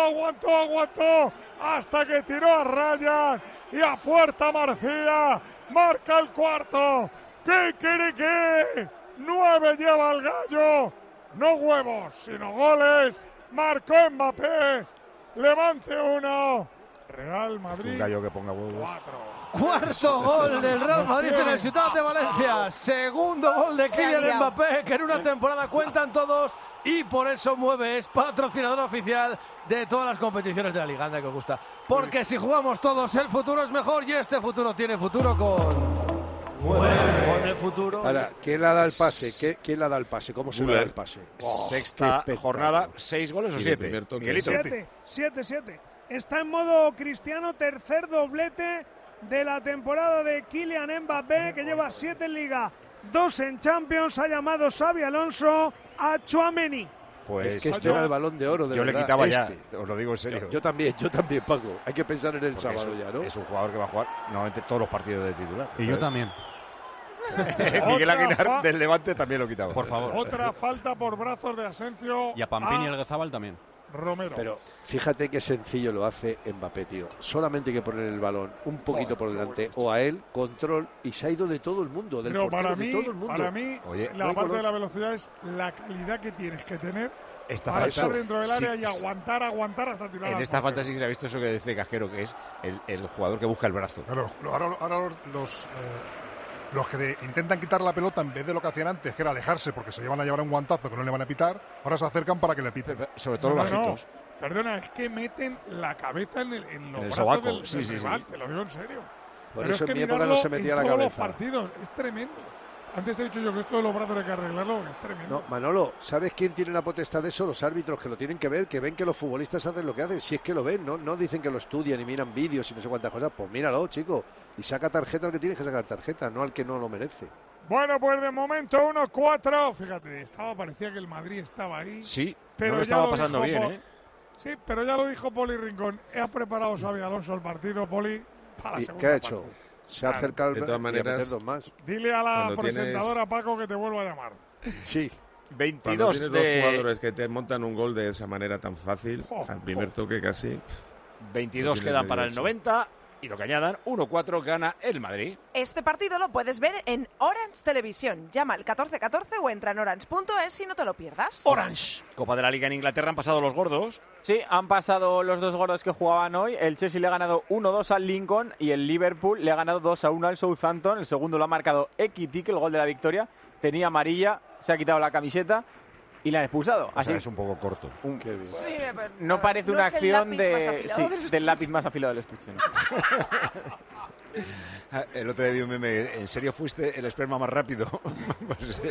hasta que tiró a Ryan y a puerta Marcía. Marca el cuarto. ¡Kikiriki! 9 lleva el Gallo. No huevos, sino goles. Marcó Mbappé. Levante 1. Real Madrid. Un Gallo que ponga huevos. 4. Cuarto gol del Real Madrid en el Ciutat de Valencia. Segundo gol de Kylian Mbappé, que en una temporada cuentan todos y por eso Mueve es patrocinador oficial de todas las competiciones de la Liga. Anda que os gusta. Porque si jugamos todos, el futuro es mejor y este futuro tiene futuro con... Con el futuro. Ahora, ¿quién le da el pase? ¿Quién le da el pase? ¿Cómo se le da el pase? Sexta jornada, 6 goles o 7. Miguelito. 7. Está en modo Cristiano, tercer doblete de la temporada de Kylian Mbappé, que lleva 7 en Liga, 2 en Champions. Ha llamado Xabi Alonso a Tchouaméni. Pues es que este era el Balón de Oro, de yo verdad. le quitaba ya, os lo digo en serio. Yo también, Paco. Hay que pensar en el sábado ya, ¿no? Es un jugador que va a jugar normalmente todos los partidos de titular. Y yo también. Miguel Aguilar del Levante también lo quitaba. Por favor. Otra falta por brazos de Asensio. Y a Pampín y el Guezábal también. Romero. Pero fíjate qué sencillo lo hace Mbappé, tío. Solamente hay que poner el balón un poquito por delante o a él, control, y se ha ido de todo el mundo, del Pero portero, de todo el mundo. Para mí, Oye, la parte de la velocidad es la calidad que tienes que tener para estar dentro del área y aguantar hasta tirar. En esta falta sí que se ha visto eso que dice Casquero, que es el jugador que busca el brazo. Claro, ahora los que intentan quitar la pelota en vez de lo que hacían antes, que era alejarse porque se llevan a llevar un guantazo que no le van a pitar, ahora se acercan para que le piten. Sobre todo los bajitos. Perdona, es que meten la cabeza en los brazos sobaco. del Sí. rival, te lo digo en serio. Por Pero eso es que en mi época no se metía la en todos los cabeza. partidos, es tremendo. Antes te he dicho yo que esto de los brazos hay que arreglarlo, es tremendo. No, Manolo, ¿sabes quién tiene la potestad de eso? Los árbitros, que lo tienen que ver, que ven que los futbolistas hacen lo que hacen. Si es que lo ven, no dicen que lo estudian y miran vídeos y no sé cuántas cosas. Pues míralo, chico. Y saca tarjeta al que tienes que sacar tarjeta, no al que no lo merece. Bueno, pues de momento 1-4. Fíjate, parecía que el Madrid estaba ahí. Sí, pero no lo estaba pasando bien, Sí, pero ya lo dijo Poli Rincón. Ha preparado Xabi Alonso el partido, Poli, para la segunda ¿Qué ha parte. hecho? Se ha acercado de todas maneras, y a meter 2 más. Dile a la cuando presentadora Paco que te vuelva a llamar. Sí. Cuando 22 tienes de... dos jugadores que te montan un gol de esa manera tan fácil, al primer toque casi... 22 quedan para el 90 y lo que añadan, 1-4 gana el Madrid. Este partido lo puedes ver en Orange Televisión. Llama al 1414 o entra en orange.es y no te lo pierdas. Orange. Copa de la Liga en Inglaterra, han pasado los gordos. Sí, han pasado los dos gordos que jugaban hoy. El Chelsea le ha ganado 1-2 al Lincoln y el Liverpool le ha ganado 2-1 al Southampton. El segundo lo ha marcado Ekitike, el gol de la victoria. Tenía amarilla, se ha quitado la camiseta y la han expulsado. O sea, es un poco corto. Sí, No parece una acción del lápiz más afilado del estuche. El otro día vi un meme, ¿en serio fuiste el esperma más rápido? Pues,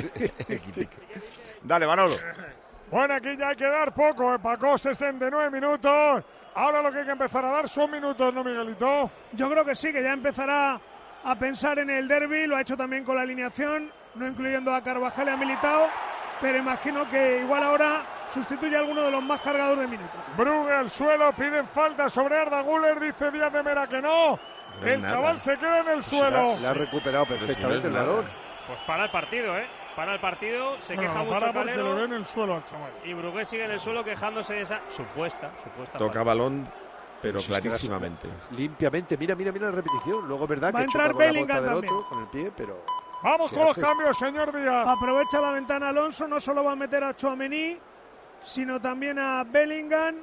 dale, Manolo. Bueno, aquí ya hay que dar poco, Paco, 69 minutos. Ahora lo que hay que empezar a dar son minutos, ¿no, Miguelito? Yo creo que sí, que ya empezará a pensar en el derbi, lo ha hecho también con la alineación, no incluyendo a Carvajal y a Militao, pero imagino que igual ahora sustituye a alguno de los más cargados de minutos. Brugge al suelo, piden falta sobre Arda Güler, dice Díaz de Mera que no. El chaval se queda en el suelo. Le ha recuperado perfectamente el balón. Pues para el partido, Para el partido, se queja mucho para porque Calero. le ve en el suelo al chaval. Y Brugge sigue en el suelo quejándose de esa supuesta Toca falta. balón, pero Si es que clarísimamente. Limpiamente, mira la repetición. Luego es verdad Va a que entrar choca con la Bellingham bota del también. otro, con el pie, pero... Vamos ¿Qué con los hace? cambios, señor Díaz. Aprovecha la ventana Alonso, no solo va a meter a Tchouaméni, sino también a Bellingham.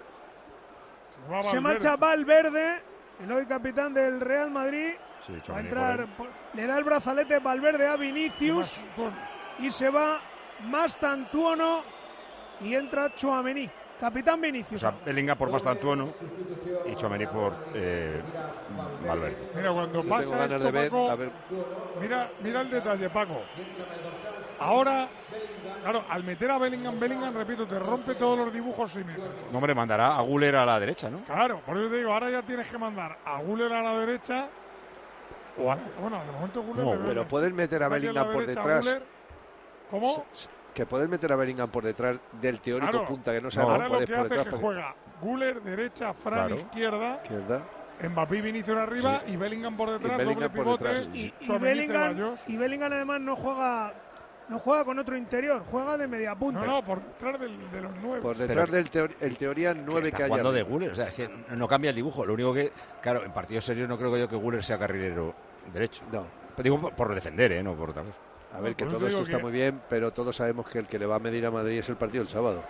Se marcha Valverde, el hoy capitán del Real Madrid. Sí, Va a entrar, le da el brazalete Valverde a Vinicius y se va Mastantuono y entra Tchouaméni. Capitán Vinicius. O sea, Bellingham por Mastantuono y Tchouaméni por Valverde. Mira, cuando Yo pasa tengo ganas esto, de ver, Paco, a ver. mira el detalle, Paco. Ahora, claro, al meter a Bellingham, repito, te rompe todos los dibujos simétricos. No, hombre, mandará a Güler a la derecha, ¿no? Claro, por eso te digo, ahora ya tienes que mandar a Güler a la derecha. Bueno, de momento Güler... No, pero pueden meter a Bellingham por detrás. Güler, ¿cómo? Que pueden meter a Bellingham por detrás del teórico Claro, punta que no sabemos ahora cuál lo es que por hace es detrás. que juega Güler derecha, Fran Claro. izquierda, Izquierda. Mbappé y Vinicius arriba Sí. y Bellingham por detrás, Y Bellingham doble por pivote detrás, sí. Tchouaméni, Ceballos. Y Bellingham además no juega con otro interior, juega de media punta. No, por detrás de los nueve. Por detrás del teoría 9 Está que hay. jugando de arriba. Güler, o sea, es que no cambia el dibujo. Lo único que, claro, en partidos serios no creo yo que Güler sea carrilero derecho. No. Pero digo por defender, no por otra cosa. A ver, que Por eso todo esto digo está que- muy bien, pero todos sabemos que el que le va a medir a Madrid es el partido el sábado.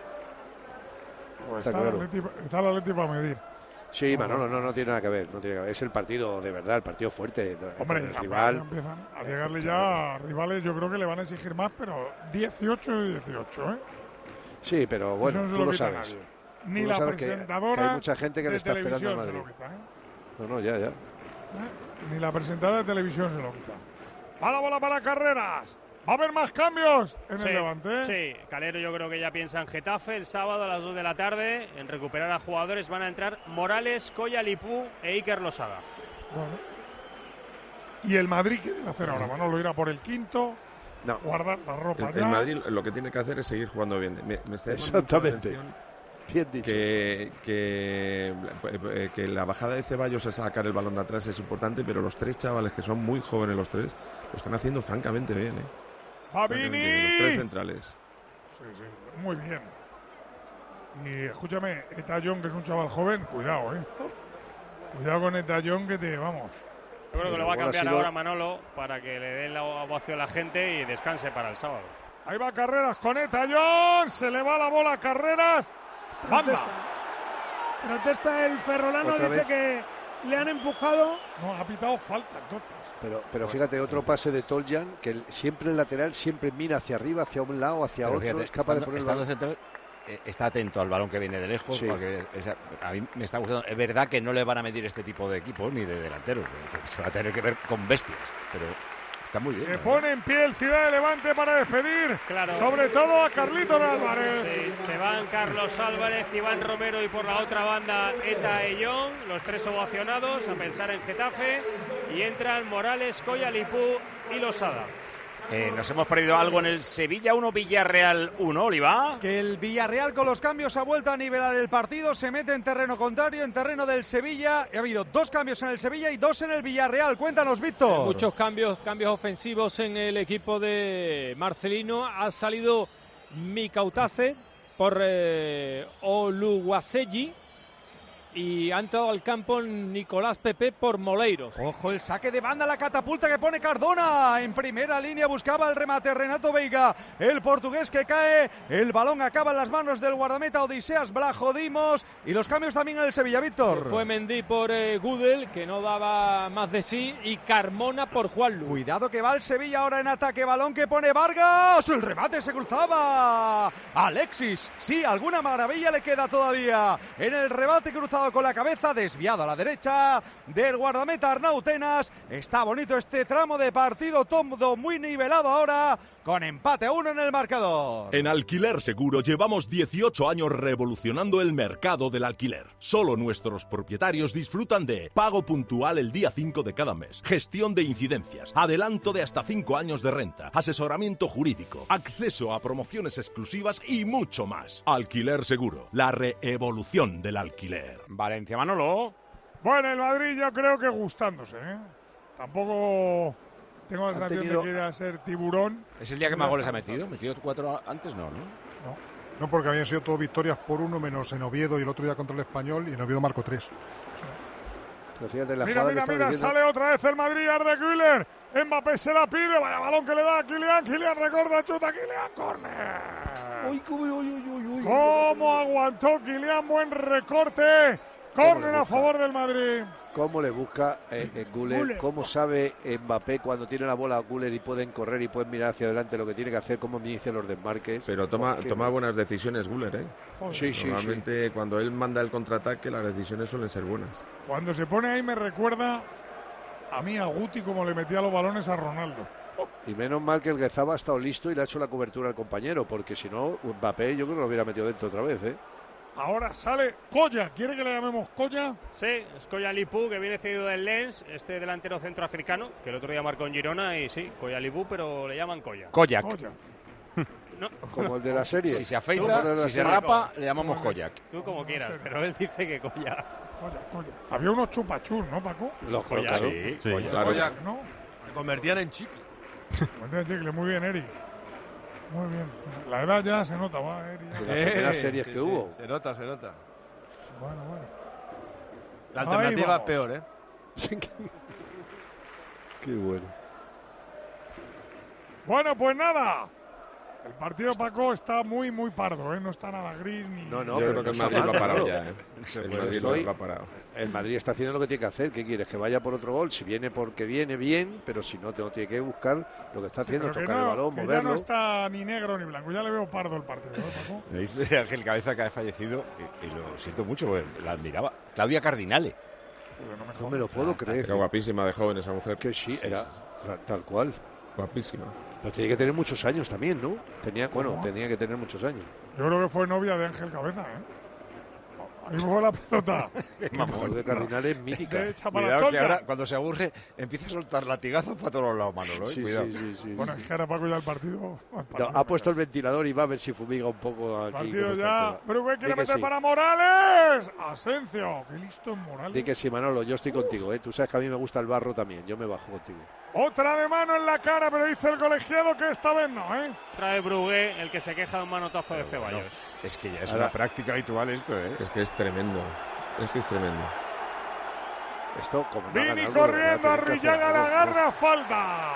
Está claro. el Atleti para medir. Sí, Manolo, no tiene nada que ver, Es el partido de verdad, el partido fuerte. Hombre, con el ya rival. empiezan a llegarle ya rivales, yo creo que le van a exigir más, pero 18 y 18, ¿eh? Sí, pero bueno, Eso no se tú lo lo quita sabes. nadie. Tú Ni lo la sabes presentadora que hay mucha gente que de le está esperando a televisión se Madrid. lo quita, ¿eh? No, ya. Ni la presentadora de televisión se lo quita. Va la bola para Carreras. Va a haber más cambios en el Levante. Sí, Calero yo creo que ya piensa en Getafe el sábado a las 2 de la tarde, en recuperar a jugadores. Van a entrar Morales, Coya Lipú e Iker Losada. Bueno. ¿Y el Madrid qué debe hacer ahora? Manolo, irá por el quinto, No. guardar la ropa El ya. Madrid lo que tiene que hacer es seguir jugando bien. Me está llamando Exactamente. mucho la atención Bien dicho. que la bajada de Ceballos a sacar el balón de atrás es importante, pero los tres chavales, que son muy jóvenes los tres, lo están haciendo francamente bien. ¡Va Francamente Vini! bien, los tres centrales. Sí, muy bien. Y escúchame, Etallón, que es un chaval joven, cuidado, Cuidado con Etallón, que te vamos. Yo creo que lo va a Igual ha cambiar sido- ahora Manolo para que le den la ovación a la gente y descanse para el sábado. Ahí va Carreras con Etallón, se le va la bola a Carreras. ¡Banda! Protesta el ferrolano, Otra dice vez. que le han empujado. No, ha pitado falta entonces. Pero fíjate, otro pase de Toljan, que siempre el lateral siempre mira hacia arriba, hacia un lado, hacia Pero otro, fíjate, es capaz de estando- poner el estando balón. central, está atento al balón que viene de lejos, Sí. porque a mí me está gustando. Es verdad que no le van a medir este tipo de equipos ni de delanteros, que se va a tener que ver con bestias, pero está muy bien. Se la verdad. pone en pie el Ciudad de Levante para despedir, Claro. sobre todo a Carlitos Álvarez. Sí, se van Carlos Álvarez, Iván Romero y por la otra banda Eta Eyón, los tres ovacionados a pensar en Getafe, y entran Morales, Coya Lipú y Losada. Nos hemos perdido algo en el Sevilla 1, Villarreal 1, Oliva. Que el Villarreal con los cambios ha vuelto a nivelar el partido, se mete en terreno contrario, en terreno del Sevilla. Ha habido 2 cambios en el Sevilla y 2 en el Villarreal. Cuéntanos, Víctor. Muchos cambios ofensivos en el equipo de Marcelino. Ha salido Mikautase por Oluwaseyi. Y ha entrado al campo Nicolás Pepe por Moleiros. Ojo, el saque de banda, la catapulta que pone Cardona. En primera línea buscaba el remate Renato Veiga. El portugués que cae. El balón acaba en las manos del guardameta Odiseas Vlachodimos. Y los cambios también en el Sevilla, Víctor. Se fue Mendy por Gudel, que no daba más de sí. Y Carmona por Juanlu. Cuidado que va el Sevilla ahora en ataque. Balón que pone Vargas. El remate se cruzaba. Alexis. Sí, alguna maravilla le queda todavía. En el remate cruzado con la cabeza, desviado a la derecha del guardameta Arnau Tenas. Está bonito este tramo de partido, todo muy nivelado ahora, con empate a 1 en el marcador. En Alquiler Seguro llevamos 18 años revolucionando el mercado del alquiler. Solo nuestros propietarios disfrutan de pago puntual el día 5 de cada mes, gestión de incidencias, adelanto de hasta 5 años de renta, asesoramiento jurídico, acceso a promociones exclusivas y mucho más. Alquiler Seguro, la reevolución del alquiler. Valencia, Manolo. Bueno, el Madrid yo creo que gustándose, ¿eh? Tampoco tengo la sensación de que ir a ser tiburón. ¿Es el día que más goles ha metido? ¿Metido 4 antes? No. No, porque habían sido todo victorias por 1 menos en Oviedo y el otro día contra el Español, y en Oviedo marcó 3. Mira, sale otra vez el Madrid, Arda Güler. Mbappé se la pide, vaya balón que le da a Kylian recorta, chuta, Kylian, córner. ¿Cómo aguantó Kylian? Buen recorte. Córner a favor del Madrid. ¿Cómo le busca Güler? ¿Cómo sabe Mbappé cuando tiene la bola a Güler y pueden correr y pueden mirar hacia adelante lo que tiene que hacer? ¿Cómo inicia los desmarques? Pero toma buenas decisiones Güler, ¿eh? Sí. Normalmente cuando él manda el contraataque las decisiones suelen ser buenas. Cuando se pone ahí me recuerda a mí a Guti como le metía los balones a Ronaldo. Y menos mal que el Guezaba ha estado listo y le ha hecho la cobertura al compañero, porque si no, Mbappé yo creo que lo hubiera metido dentro otra vez, ¿eh? Ahora sale Colla. ¿Quiere que le llamemos Colla? Sí, es Colla Lipú, que viene cedido del Lens, este delantero centroafricano, que el otro día marcó en Girona, y sí, Colla Lipú, pero le llaman Colla. Koyak. No. Como el de la serie. Si se afeita, si se rapa, le llamamos Koyak. Tú como quieras, pero él dice que Colla. Colla. Había unos chupachus, ¿no, Paco? Los Koyak. Sí, claro. Koyak, ¿no? Se convertían en chicle. Muy bien, Eri. Muy bien. La edad ya se nota, va, Eri. De las primeras series que hubo. Se nota. Bueno. La alternativa es peor, ¿eh? Qué bueno. Bueno, pues nada. El partido, Paco, está muy pardo, ¿eh? No está nada gris ni... No, yo creo que el Madrid lo ha parado ya, ¿eh? El Madrid lo ha parado. El Madrid está haciendo lo que tiene que hacer. ¿Qué quieres? Que vaya por otro gol. Si viene porque viene bien, pero si no, tiene que buscar lo que está haciendo, tocar el balón, moverlo. Ya no está ni negro ni blanco. Ya le veo pardo el partido, ¿eh, Paco? Me dice Ángel Cabeza que ha fallecido y lo siento mucho, porque la admiraba. Claudia Cardinale. No me lo puedo creer. Era guapísima de joven esa mujer. Que sí, era tal cual. Guapísima. Pero tiene que tener muchos años también, ¿no? Tenía que tener muchos años. Yo creo que fue novia de Ángel Cabeza, ¿eh? Ahí fue la pelota. De Cardinal es mítica. Cuidado que ahora, cuando se aburre, empieza a soltar latigazos para todos los lados, Manolo. Sí, cuidado. Sí. Bueno, es que ahora Paco ya el partido... ha puesto el ventilador y va a ver si fumiga un poco aquí. Partido ya. Brugué quiere meter para Morales. Asensio. Qué listo en Morales. Di que sí, Manolo, yo estoy contigo, ¿eh? Tú sabes que a mí me gusta el barro también. Yo me bajo contigo. Otra de mano en la cara, pero dice el colegiado que esta vez no, ¿eh? Trae Brugué, el que se queja de un manotazo de Ceballos. No, es que ya es una práctica habitual esto, ¿eh? Es que es tremendo. Esto como Vini corriendo, Arrillaga la agarra, falta.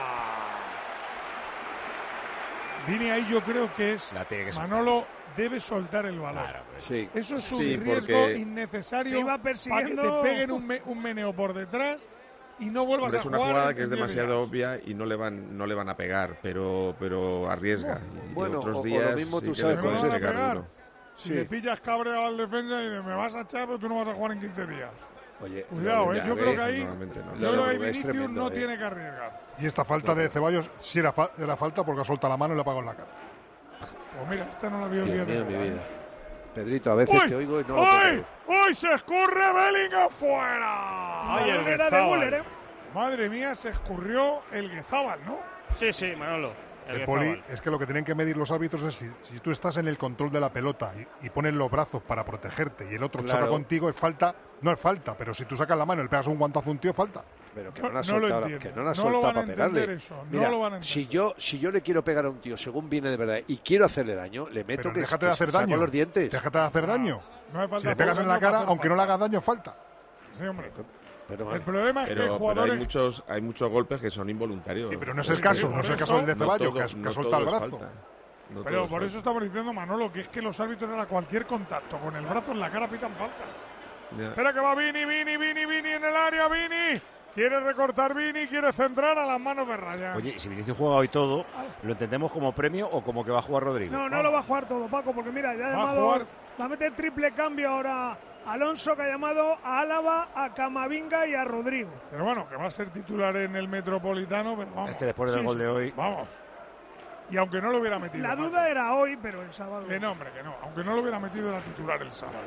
Vini ahí yo creo que es Manolo debe soltar el balón. Claro, sí. Eso es un riesgo innecesario para que te peguen un meneo por detrás y no vuelvas a jugar. Es una jugada que es demasiado obvia y no le van a pegar, pero arriesga. Bueno, y otros días lo mismo tú sí sabes que le puedes pegar duro. Si le pillas cabreado al defensa y me vas a echar, pero tú no vas a jugar en 15 días. Oye, cuidado, yo creo que ahí Vinicius tremendo, no tiene que arriesgar. Y esta falta de Ceballos sí era falta porque ha soltado la mano y le ha pagado en la cara. Pues mira, esta no la vio Dios bien. mío, mi vida. Pedrito, a veces te oigo y no lo puedo. ¡Uy! ¡Se escurre Bellingham fuera! ¡Ay, el de Güler, ¿eh? Madre mía, se escurrió el Guezábal, ¿no? Sí, Manolo. Poli, es que lo que tienen que medir los árbitros es si tú estás en el control de la pelota y pones los brazos para protegerte y el otro choca contigo, es falta, no es falta, pero si tú sacas la mano y le pegas un guantazo a un tío, falta. Pero que no la ha soltado para pegarle. Mira, si yo le quiero pegar a un tío según viene de verdad y quiero hacerle daño, le meto que déjate de hacer daño. Los dientes. Déjate de hacer daño. Si le pegas en la cara, aunque no le hagas daño, falta. Sí, hombre. Pero, el problema es que hay jugadores... Pero hay muchos golpes que son involuntarios. Sí, pero no es el caso, no es el caso del de Ceballos, que ha soltado el brazo. Pero por eso estamos diciendo, Manolo, que es que los árbitros a cualquier contacto con el brazo en la cara pitan falta. Espera que va Vini en el área, Vini. Quiere recortar Vini, quiere centrar a las manos de Raya. Oye, si Vinicius juega hoy todo, ¿lo entendemos como premio o como que va a jugar Rodrigo? No lo va a jugar todo, Paco, porque mira, ya ha llamado, va a meter triple cambio ahora Alonso, que ha llamado a Álava, a Camavinga y a Rodrigo. Pero bueno, que va a ser titular en el Metropolitano, pero vamos. Es que después del gol de hoy... Vamos. Y aunque no lo hubiera metido... La duda era hoy, pero el sábado... Que no, hombre, que no. Aunque no lo hubiera metido, era titular el sábado.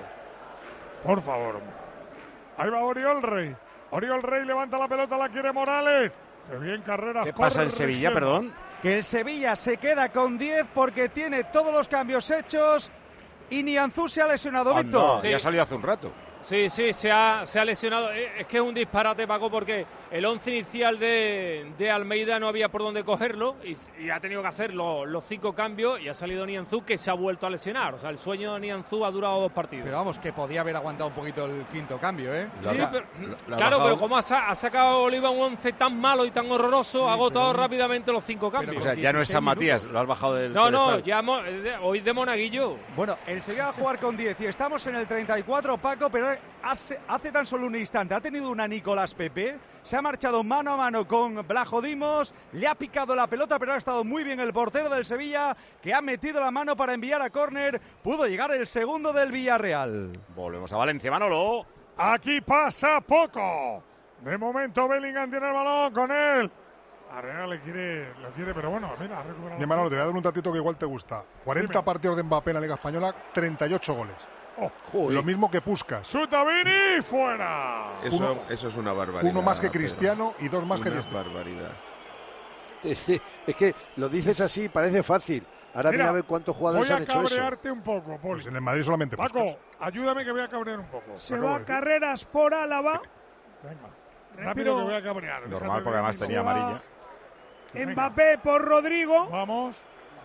Por favor, hombre. Ahí va Oriol Rey. Oriol Rey levanta la pelota, la quiere Morales. Qué bien, Carreras. ¿Qué pasa en Sevilla, perdón? Que el Sevilla se queda con 10 porque tiene todos los cambios hechos y Nianzú se ha lesionado, Víctor. Ya ha salido hace un rato. Sí, se ha lesionado. Es que es un disparate, Paco, porque el 11 inicial de Almeida no había por dónde cogerlo y ha tenido que hacer los 5 cambios y ha salido Nianzú, que se ha vuelto a lesionar. O sea, el sueño de Nianzú ha durado 2 partidos. Pero vamos, que podía haber aguantado un poquito el quinto cambio, ¿eh? Sí, pero como ha sacado Oliva un 11 tan malo y tan horroroso, ha agotado rápidamente los 5 cambios. O sea, ya no es San Matías, lo has bajado del... No, ya hoy de Monaguillo. Bueno, el Sevilla va a jugar con 10 y estamos en el 34, Paco, pero hace tan solo un instante ha tenido una Nicolás Pepe, se ha marchado mano a mano con Blajo Dimos, le ha picado la pelota, pero ha estado muy bien el portero del Sevilla, que ha metido la mano para enviar a córner. Pudo llegar el segundo del Villarreal. Volvemos a Valencia, Manolo. Aquí pasa poco. De momento Bellingham tiene el balón con él. Arreal lo quiere, pero bueno, mira, ha recuperado. Mi Manolo, te voy a dar un datito que igual te gusta. 40 partidos de Mbappé en la Liga Española, 38 goles. Lo mismo que Puskás. ¡Chuta Vini! ¡Fuera! Eso es una barbaridad. Uno más que Cristiano y 2 más que Cristiano. Una barbaridad. Es que lo dices así, parece fácil. Ahora mira a ver cuántos jugadores han hecho eso. Voy a cabrearte un poco, Poli. Pues en el Madrid solamente Paco, Puskás. ayúdame que voy a cabrear un poco. Se va a Carreras por Álava. Venga, rápido que voy a cabrear. Normal, porque además tenía amarilla. Mbappé por Rodrigo. Vamos.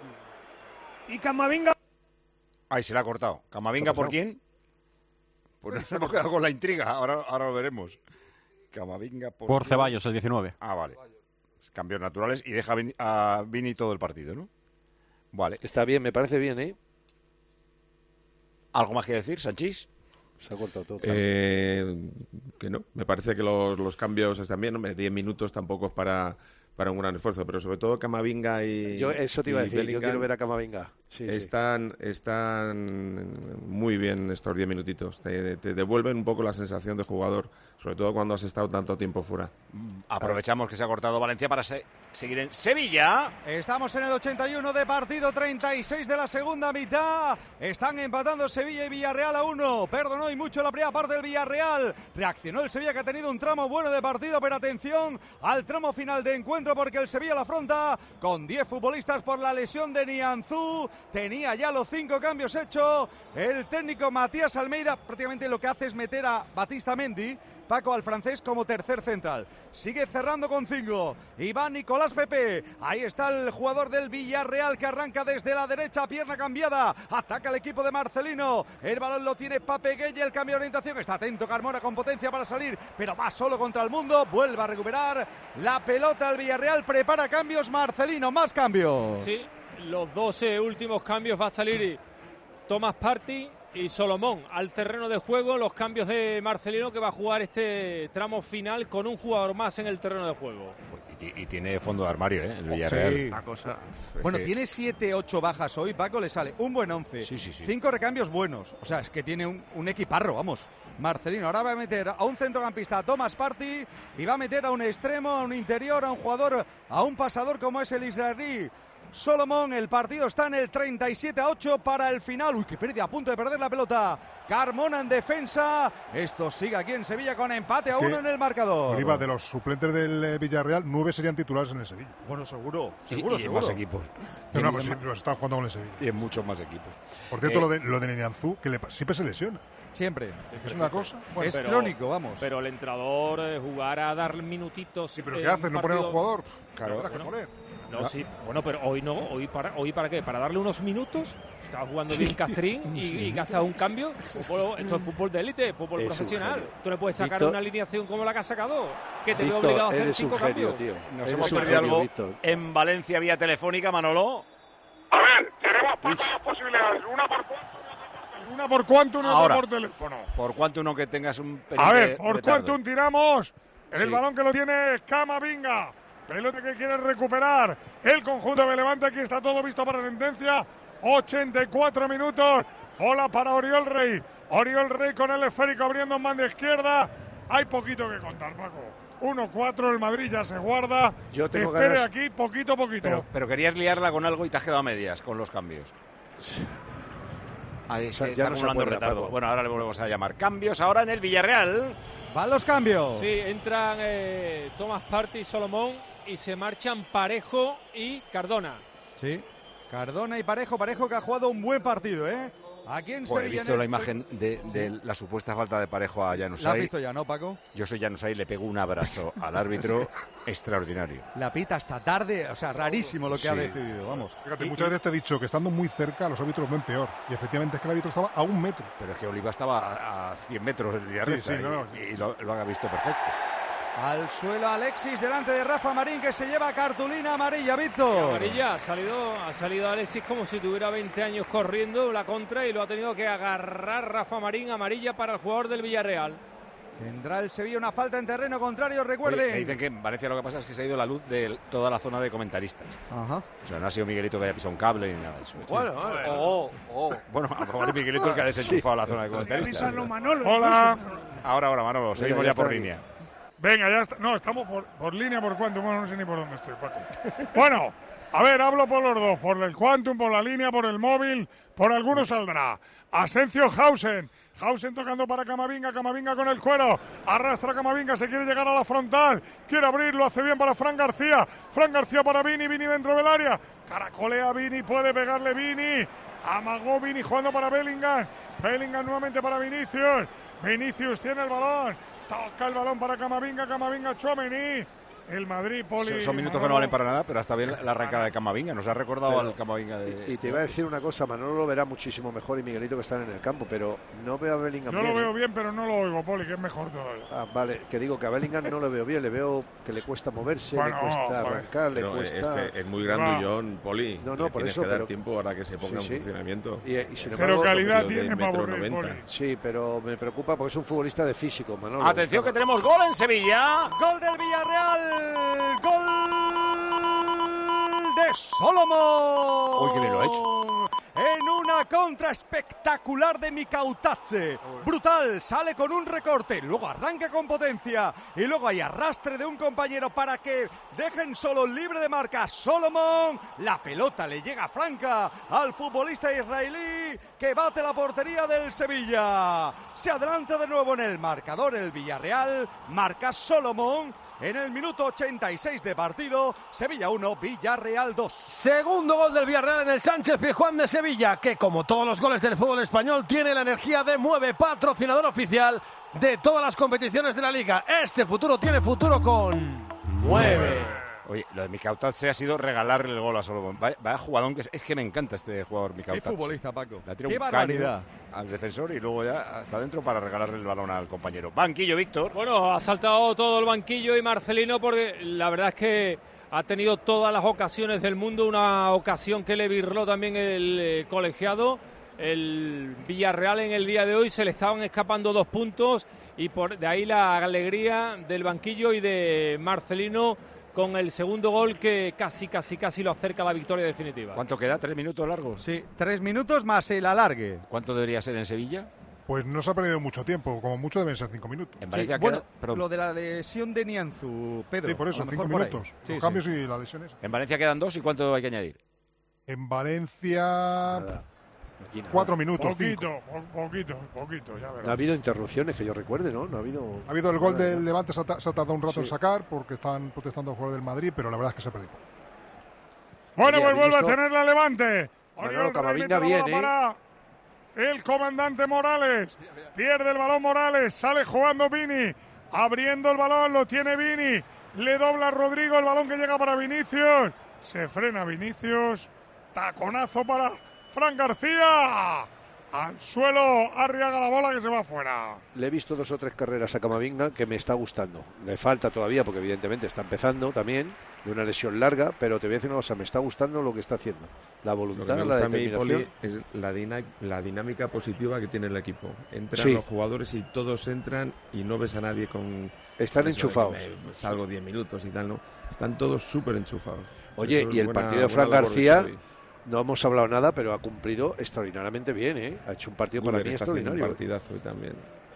Y Camavinga. Ahí se le ha cortado. ¿Camavinga por quién? Pues nos hemos quedado con la intriga. Ahora lo veremos. Camavinga por Ceballos, el 19. Ah, vale. Cambios naturales y deja a Vini todo el partido, ¿no? Vale. Está bien, me parece bien, ¿eh? ¿Algo más que decir, Sanchís? Se ha cortado todo. Que no. Me parece que los cambios están bien. Hombre, 10 minutos tampoco es para un gran esfuerzo, pero sobre todo Camavinga y eso te iba a decir, Bellingham, yo quiero ver a Camavinga. Están muy bien estos 10 minutitos. Te devuelven un poco la sensación de jugador, sobre todo cuando has estado tanto tiempo fuera. Aprovechamos que se ha cortado Valencia para seguir en Sevilla. Estamos en el 81 de partido, 36 de la segunda mitad. Están empatando Sevilla y Villarreal a 1. Perdonó y mucho la primera parte del Villarreal. Reaccionó el Sevilla, que ha tenido un tramo bueno de partido, pero atención al tramo final de encuentro, porque el Sevilla la afronta con 10 futbolistas por la lesión de Nianzú. Tenía ya los 5 cambios hechos. El técnico Matías Almeida prácticamente lo que hace es meter a Batista Mendy, Paco, al francés, como tercer central. Sigue cerrando con 5. Iván Nicolás Pepe. Ahí está el jugador del Villarreal, que arranca desde la derecha, pierna cambiada. Ataca el equipo de Marcelino. El balón lo tiene Pape Gueye, el cambio de orientación. Está atento Carmona con potencia para salir, pero va solo contra el mundo. Vuelve a recuperar la pelota al Villarreal. Prepara cambios Marcelino. Más cambios. Sí, los 12 últimos cambios va a salir Tomás Partey y Solomón al terreno de juego. Los cambios de Marcelino, que va a jugar este tramo final con un jugador más en el terreno de juego. Y tiene fondo de armario, el Villarreal. Sí. Una cosa. Bueno, tiene 7-8 bajas hoy, Paco, le sale un buen 11. Sí. 5 recambios buenos. O sea, es que tiene un equiparro, vamos. Marcelino ahora va a meter a un centrocampista, a Tomás Partey, y va a meter a un extremo, a un interior, a un jugador, a un pasador como es el israelí Solomon. El partido está en el 37-8 para el final. Uy, que pérdida, a punto de perder la pelota. Carmona en defensa. Esto sigue aquí en Sevilla con empate a 1 en el marcador. Oliva, de los suplentes del Villarreal, 9 serían titulares en el Sevilla. Bueno, seguro. Y en más equipos. Pero no, pues están jugando con el Sevilla. Y en muchos más equipos. Por cierto, lo de Nianzú, que siempre se lesiona. Siempre. Es una cosa. Bueno, es crónico, vamos. Pero el entrenador jugar a dar minutitos. Sí, pero ¿qué haces? ¿No poner al jugador? Claro, que poner. No, sí. Bueno, pero hoy no. ¿Hoy para qué? ¿Para darle unos minutos? Estaba jugando bien Castrín y gasta un cambio. Esto es fútbol de élite, fútbol profesional. Tú no puedes sacar una alineación como la que has sacado. Que te veo obligado a hacer 5 cambios. Tío. Nos hemos perdido algo en Valencia vía telefónica, Manolo. A ver, tenemos pocas posibilidades. Una por Quantum y otra por teléfono. Por Quantum, que tengas un A ver, por Quantum tiramos. El balón que lo tiene Camavinga. Pelota que quiere recuperar el conjunto de Levante. Aquí está todo visto para sentencia. 84 minutos. Bola para Oriol Rey. Oriol Rey con el esférico abriendo en banda izquierda. Hay poquito que contar, Paco. 1-4, el Madrid ya se guarda. Yo tengo Espere ganas... aquí, poquito a poquito. Pero querías liarla con algo y te has quedado a medias con los cambios. Ahí está acumulando retardo. Paco. Bueno, ahora le volvemos a llamar. Cambios ahora en el Villarreal. Van los cambios. Sí, entran Thomas Partey y Solomon y se marchan Parejo y Cardona. Sí, Cardona y Parejo que ha jugado un buen partido, ¿eh? Aquí en Sevilla. He visto la imagen de la supuesta falta de Parejo a Januzaj. ¿La has visto ya, no, Paco? Yo soy Januzaj y le pego un abrazo al árbitro extraordinario. La pita hasta tarde, o sea, rarísimo lo que ha decidido, vamos. Fíjate, muchas veces te he dicho que estando muy cerca los árbitros ven peor. Y efectivamente es que el árbitro estaba a 1 metro. Pero es que Oliva estaba a 100 metros del Villarreal y lo ha visto perfecto. Al suelo Alexis delante de Rafa Marín, que se lleva cartulina amarilla, Víctor. Amarilla, ha salido Alexis como si tuviera 20 años corriendo la contra y lo ha tenido que agarrar Rafa Marín. Amarilla para el jugador del Villarreal. Tendrá el Sevilla una falta en terreno contrario, recuerde. Oye, dicen que en Valencia lo que pasa es que se ha ido la luz de toda la zona de comentaristas. Ajá. O sea, no ha sido Miguelito que haya pisado un cable ni nada de eso. Bueno, Bueno, a lo mejor es Miguelito el que ha desenchufado la zona de comentaristas. Hola. Ahora, Manolo, seguimos ya por línea. Venga, ya está. No, estamos por línea, por Quantum. Bueno, no sé ni por dónde estoy, Paco. Bueno, a ver, hablo por los dos. Por el Quantum, por la línea, por el móvil. Por alguno saldrá. Asencio Hausen. Hausen tocando para Camavinga. Camavinga con el cuero. Arrastra Camavinga. Se quiere llegar a la frontal. Quiere abrir. Lo hace bien para Fran García. Fran García para Vini. Vini dentro del área. Caracolea Vini. Puede pegarle Vini. Amagó Vini jugando para Bellingham. Bellingham nuevamente para Vinicius. Vinicius tiene el balón. Toca el balón para Camavinga. Camavinga, Tchouaméni. El Madrid, Poli. Son minutos que no valen para nada, pero está bien la arrancada de Camavinga. Nos ha recordado al Camavinga de... Y te iba a decir una cosa, Manolo lo verá muchísimo mejor y Miguelito que están en el campo, pero no veo a Bellingham Yo bien. lo veo bien, pero no lo oigo, Poli, que es mejor todavía. Ah, vale, que digo que a Bellingham no lo veo bien, le veo que le cuesta moverse, le cuesta arrancar, le cuesta... Es que es muy grandullón, Poli. No, por tienes eso, que dar pero... tiempo para que se ponga en funcionamiento. Y sin pero embargo, calidad tiene para aburrir, Poli. Sí, pero me preocupa porque es un futbolista de físico, Manolo. Atención que tenemos gol en Sevilla. Gol del Villarreal. Gol de Solomon. Uy, qué bien lo ha hecho. En una contra espectacular de Mikautadze. Brutal, sale con un recorte, luego arranca con potencia y luego hay arrastre de un compañero para que dejen solo libre de marca Solomon. La pelota le llega franca al futbolista israelí que bate la portería del Sevilla. Se adelanta de nuevo en el marcador el Villarreal, marca Solomon. En el minuto 86 de partido, Sevilla 1, Villarreal 2. Segundo gol del Villarreal en el Sánchez Pizjuán de Sevilla, que como todos los goles del fútbol español tiene la energía de Mueve, patrocinador oficial de todas las competiciones de la Liga. Este futuro tiene futuro con Mueve. Oye, lo de Mikautadze ha sido regalarle el gol a Solomon. Vaya jugadón, que es que me encanta este jugador Mikautadze. Qué futbolista, Paco. Qué barbaridad. Al defensor y luego ya hasta dentro para regalarle el balón al compañero. Banquillo, Víctor. Bueno, ha saltado todo el banquillo y Marcelino porque la verdad es que ha tenido todas las ocasiones del mundo. Una ocasión que le birló también el colegiado. El Villarreal en el día de hoy se le estaban escapando 2 puntos y de ahí la alegría del banquillo y de Marcelino con el segundo gol que casi lo acerca a la victoria definitiva. ¿Cuánto queda? ¿3 minutos largos? Sí, 3 minutos más el alargue. ¿Cuánto debería ser en Sevilla? Pues no se ha perdido mucho tiempo, como mucho deben ser 5 minutos. En Valencia bueno, lo de la lesión de Nianzú, Pedro. Sí, por eso, 5 minutos. Los cambios y las lesiones. En Valencia quedan 2 y ¿cuánto hay que añadir? En Valencia, 4 minutos. Poquito, ya verás. No ha habido interrupciones que yo recuerde, ¿no? Ha habido el gol del Levante, se ha tardado un rato en sacar porque están protestando a favor del Madrid, pero la verdad es que se perdió. Bueno, pues vuelve a tener la Levante. Manolo Camavinga bien, para el comandante Morales. Pierde el balón Morales, sale jugando Vini. Abriendo el balón, lo tiene Vini. Le dobla a Rodrigo, el balón que llega para Vinicius. Se frena Vinicius. Taconazo para Fran García. Al suelo, Arriaga la bola que se va afuera. Le he visto 2 o 3 carreras a Camavinga que me está gustando. Le falta todavía porque evidentemente está empezando también de una lesión larga, pero te voy a decir una cosa, me está gustando lo que está haciendo. La voluntad, la determinación. Es la dinámica positiva que tiene el equipo. Entran los jugadores y todos entran y no ves a nadie con... Están enchufados. Salgo 10 minutos y tal, ¿no? Están todos súper enchufados. Oye, y el partido de Fran García... No hemos hablado nada, pero ha cumplido extraordinariamente bien, ¿eh? Ha hecho un partido para mí extraordinario. Un partidazo también.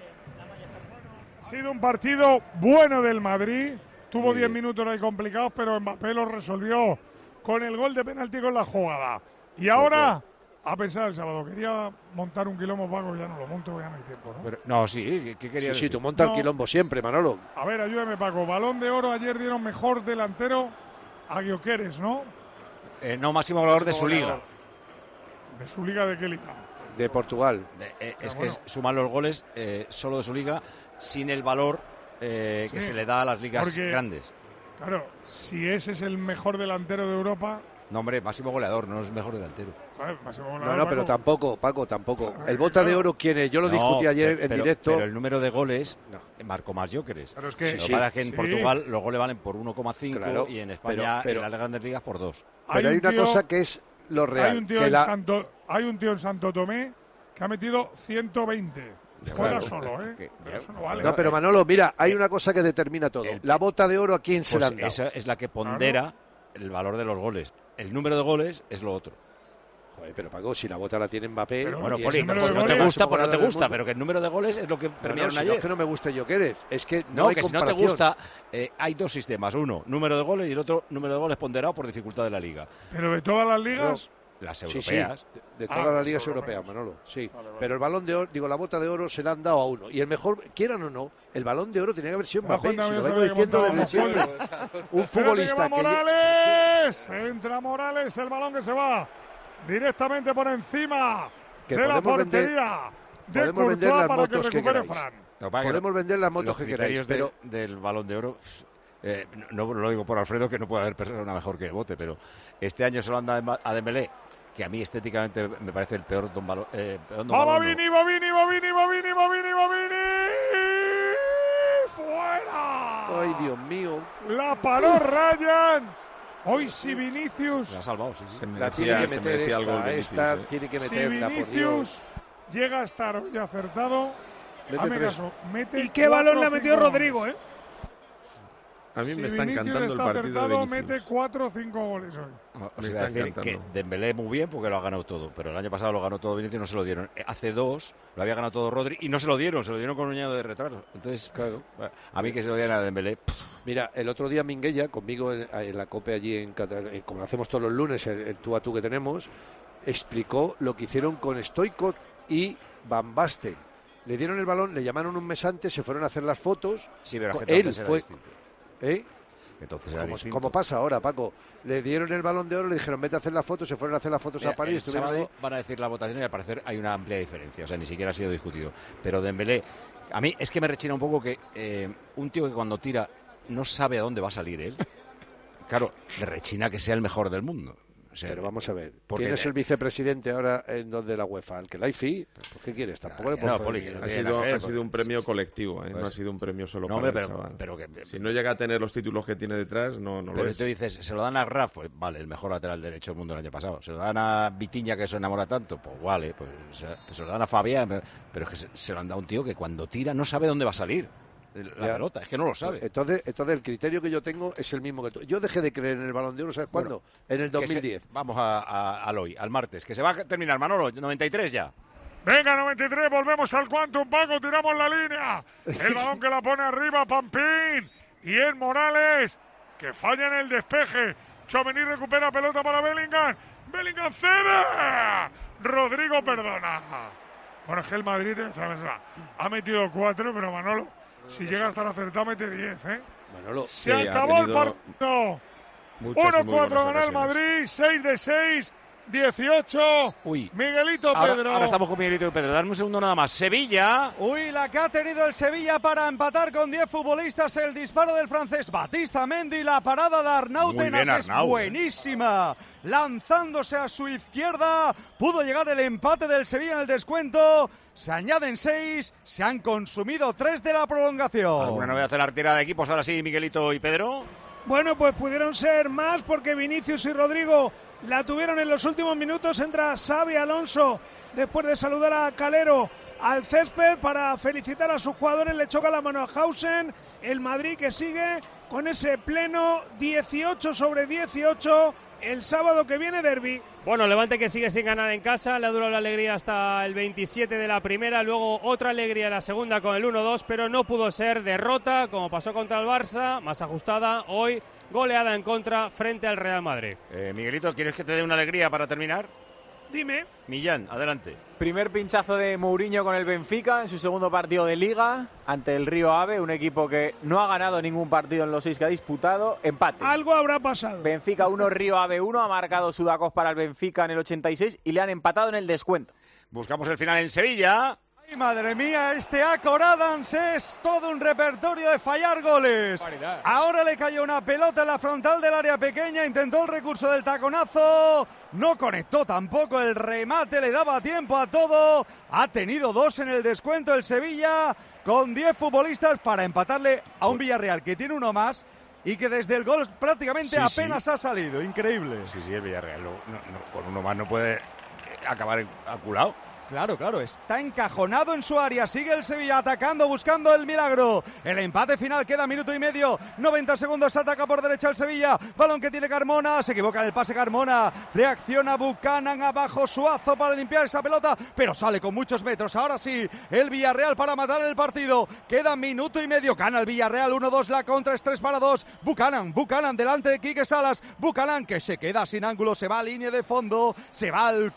Ha sido un partido bueno del Madrid. Tuvo 10 minutos ahí complicados, pero Mbappé lo resolvió con el gol de penalti con la jugada. Y ahora, a pensar el sábado, quería montar un quilombo, Paco, ya no lo monto, ya no hay tiempo, ¿no? Pero, no, sí, ¿qué quería decir? Sí, tú montas el quilombo siempre, Manolo. A ver, ayúdame, Paco. Balón de oro, ayer dieron mejor delantero a Gyökeres, ¿no? No, máximo goleador de su liga. ¿De su liga de qué liga? De Portugal. Es que suman los goles solo de su liga, sin el valor que se le da a las ligas grandes. Claro, si ese es el mejor delantero de Europa... No, hombre, máximo goleador, no es mejor delantero. No, pero tampoco, Paco, tampoco. El bota de oro, ¿quién es? Yo lo discutí ayer en directo. Pero el número de goles marcó más Gyökeres. Pero es que, en Portugal los goles valen por 1,5 y en España en las grandes ligas por 2. Pero hay una cosa que es lo real. Hay un tío en Santo Tomé que ha metido 120. Juega solo, ¿eh? Eso no vale. No, pero Manolo, mira, hay una cosa que determina todo. La bota de oro, ¿a quién se la han dado? Esa es la que pondera el valor de los goles. El número de goles es lo otro. Joder, pero Paco, si la bota la tiene Mbappé... Pero, bueno, Poli, no te gusta, pues no te gusta, pero que el número de goles es lo que premiaron ayer. No es que no me guste Gyökeres, es que no hay que comparación. Si no te gusta, hay 2 sistemas. Uno, número de goles, y el otro, número de goles ponderado por dificultad de la liga. ¿Pero de todas las ligas? Las europeas. Sí, de todas las ligas europeas, Manolo, sí. Vale. Pero el balón de oro, la bota de oro se la han dado a uno. Y el mejor, quieran o no, el balón de oro tenía que haber sido Mbappé. Si lo vengo diciendo desde siempre. Un futbolista que... ¡Morales! Entra Morales, el balón que se va directamente por encima de la portería de Courtois para que recupere Fran. Podemos vender las motos que queráis, pero... del balón de oro... no lo digo por Alfredo, que no puede haber persona mejor que Bote, pero este año se lo han dado a Dembélé, que a mí estéticamente me parece el peor Don Balón. Bobini! ¡Fuera! ¡Ay, Dios mío! La paró Ryan. Hoy si Vinicius... La ha salvado, sí. Se merecía algo esta tiene que meterla, si Vinicius llega a estar hoy acertado, hazme caso, mete... ¿Y qué balón le ha metido Rodrigo, eh? A mí me está encantando el partido de Vinicius. Mete 4 o 5 goles hoy. Me está encantando. Que Dembélé muy bien porque lo ha ganado todo, pero el año pasado lo ganó todo Vinicius y no se lo dieron. Hace 2 lo había ganado todo Rodri y no se lo dieron con un año de retraso. Entonces, claro, a mí que se lo dieran a Dembélé. Mira, el otro día Minguella, conmigo en la COPE allí en Cataluña, como hacemos todos los lunes, el tú a tú que tenemos, explicó lo que hicieron con Stoichkov y Van Basten. Le dieron el balón, le llamaron un mes antes, se fueron a hacer las fotos. Sí, pero él fue... Distinto. Entonces como pasa ahora, Paco. Le dieron el balón de oro, le dijeron vete a hacer las fotos, se fueron a hacer las fotos a París. El sábado van a decir la votación y al parecer hay una amplia diferencia, o sea, ni siquiera ha sido discutido. Pero Dembélé, a mí es que me rechina un poco que un tío que cuando tira no sabe a dónde va a salir él. Claro, le rechina que sea el mejor del mundo. O sea, pero vamos a ver, ¿quién es el vicepresidente ahora en donde la UEFA? ¿El que Laifi? ¿Pues qué quieres? Tampoco ha sido un premio colectivo, no ha sido un premio solo para el chaval. Pero si no llega a tener los títulos que tiene detrás, no lo es. Pero tú dices, ¿se lo dan a Raf? Pues vale, el mejor lateral derecho del mundo el año pasado. ¿Se lo dan a Vitinha, que se enamora tanto? Pues vale, pues se lo dan a Fabián. Pero es que se lo han dado a un tío que cuando tira no sabe dónde va a salir la pelota, es que no lo sabe. Entonces el criterio que yo tengo es el mismo que tú. Yo dejé de creer en el Balón de Oro, ¿sabes cuándo? En el 2010. Vamos al hoy, al martes, que se va a terminar, Manolo, 93 ya. Venga, 93, volvemos al Quantum, Paco, tiramos la línea. El balón que la pone arriba, Pampín. Y es Morales, que falla en el despeje. Tchouaméni recupera pelota para Bellingham. Bellingham cede. Rodrigo perdona. Bueno, es que el Madrid ha metido 4, pero Manolo, si llega a estar acertado, mete 10, ¿eh? Manolo, se acabó el partido. 1-4 gana el Madrid, 6 de 6. 18. Uy. Miguelito Pedro. Ahora estamos con Miguelito y Pedro. Dame un segundo nada más. Sevilla. Uy, la que ha tenido el Sevilla para empatar con 10 futbolistas. El disparo del francés Batista Mendy. La parada de Arnautenas es buenísima. Lanzándose a su izquierda. Pudo llegar el empate del Sevilla en el descuento. Se añaden 6. Se han consumido 3 de la prolongación. ¿Alguna novedad de la retirada de equipos? Ahora sí, Miguelito y Pedro. Bueno, pues pudieron ser más porque Vinicius y Rodrigo la tuvieron en los últimos minutos. Entra Xabi Alonso después de saludar a Calero al césped para felicitar a sus jugadores. Le choca la mano a Hausen. El Madrid que sigue con ese pleno 18-18 el sábado que viene, derbi. Bueno, Levante que sigue sin ganar en casa, le ha durado la alegría hasta el 27 de la primera, luego otra alegría en la segunda con el 1-2, pero no pudo ser derrota, como pasó contra el Barça, más ajustada, hoy goleada en contra frente al Real Madrid. Miguelito, ¿quieres que te dé una alegría para terminar? Dime. Millán, adelante. Primer pinchazo de Mourinho con el Benfica en su segundo partido de Liga ante el Río Ave, un equipo que no ha ganado ningún partido en los 6 que ha disputado. Empate. Algo habrá pasado. Benfica 1, Río Ave 1. Ha marcado Sudakov para el Benfica en el 86 y le han empatado en el descuento. Buscamos el final en Sevilla. ¡Ay, madre mía! Este Acor Adams es todo un repertorio de fallar goles. Paridad. Ahora le cayó una pelota en la frontal del área pequeña, intentó el recurso del taconazo, no conectó tampoco el remate, le daba tiempo a todo. Ha tenido 2 en el descuento el Sevilla, con 10 futbolistas para empatarle a un Villarreal que tiene uno más y que desde el gol prácticamente apenas ha salido. Increíble. Sí, el Villarreal con uno más no puede acabar aculado. Claro, está encajonado en su área, sigue el Sevilla atacando, buscando el milagro. El empate final, queda minuto y medio, 90 segundos, ataca por derecha el Sevilla, balón que tiene Carmona, se equivoca en el pase Carmona, reacciona Buchanan, abajo Suazo para limpiar esa pelota, pero sale con muchos metros. Ahora sí, el Villarreal para matar el partido, queda minuto y medio, gana el Villarreal 1-2, la contra es 3-2, Buchanan delante de Quique Salas, Buchanan que se queda sin ángulo, se va a línea de fondo, se va al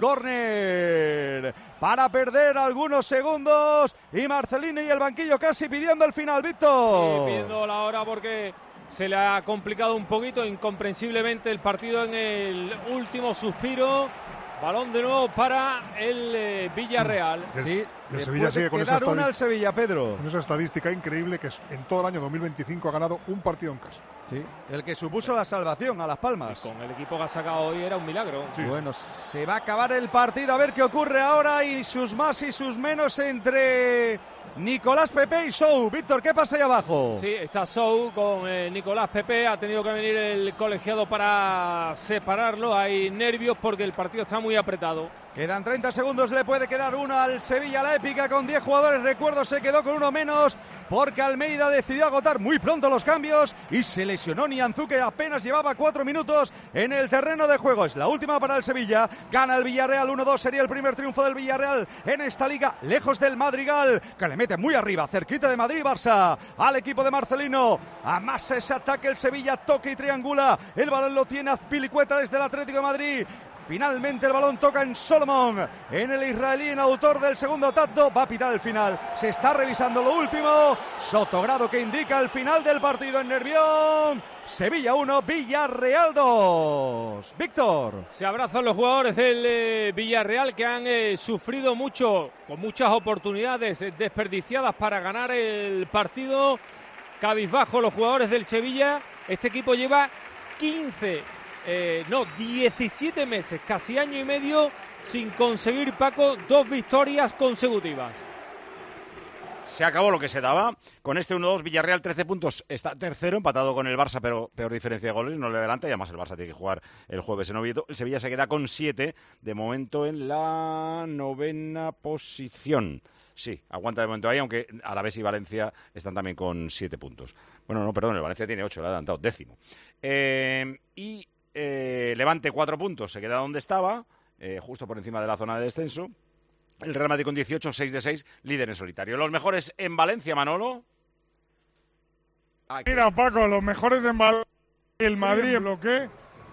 córner para perder algunos segundos, y Marcelino y el banquillo casi pidiendo el final, Víctor. Sí, pidiendo la hora porque se le ha complicado un poquito, incomprensiblemente, el partido en el último suspiro. Balón de nuevo para el Villarreal. Sí, el Sevilla sigue con esa una al Sevilla, Pedro. Con esa estadística increíble que en todo el año 2025 ha ganado un partido en casa. Sí, el que supuso la salvación a Las Palmas. Y con el equipo que ha sacado hoy era un milagro. Sí. Bueno, se va a acabar el partido, a ver qué ocurre ahora y sus más y sus menos entre Nicolás Pepe y Sou. Víctor, ¿qué pasa ahí abajo? Sí, está Sou con Nicolás Pepe, ha tenido que venir el colegiado para separarlo, hay nervios porque el partido está muy apretado. Quedan 30 segundos, le puede quedar uno al Sevilla, la épica con 10 jugadores, recuerdo, se quedó con uno menos porque Almeida decidió agotar muy pronto los cambios y se lesionó Nianzú, que apenas llevaba 4 minutos en el terreno de juego. Es la última para el Sevilla, gana el Villarreal 1-2, sería el primer triunfo del Villarreal en esta liga, lejos del Madrigal, que le mete muy arriba, cerquita de Madrid y Barça, al equipo de Marcelino. Amasa ese ataque el Sevilla, toca y triangula, el balón lo tiene Azpilicueta desde el Atlético de Madrid. Finalmente el balón toca en Solomon, en el israelí, en autor del segundo tanto, va a pitar el final, se está revisando lo último, Sotogrado que indica el final del partido en Nervión. Sevilla 1, Villarreal 2. Víctor. Se abrazan los jugadores del Villarreal que han sufrido mucho, con muchas oportunidades desperdiciadas para ganar el partido. Cabizbajo los jugadores del Sevilla, este equipo lleva 17 meses, casi año y medio, sin conseguir, Paco, 2 victorias consecutivas. Se acabó lo que se daba. Con este 1-2, Villarreal 13 puntos. Está tercero, empatado con el Barça, pero peor diferencia de goles. No le adelanta y además el Barça tiene que jugar el jueves en Oviedo. El Sevilla se queda con 7, de momento en la 9ª posición. Sí, aguanta de momento ahí, aunque Alavés y Valencia están también con 7 puntos. Bueno, no, perdón, el Valencia tiene 8, le ha adelantado, 10º. Levante 4 puntos, se queda donde estaba, justo por encima de la zona de descenso. El Real Madrid con 18, 6 de 6, líder en solitario. Los mejores en Valencia, Manolo. Mira, Paco, los mejores en Valencia, el Madrid en bloque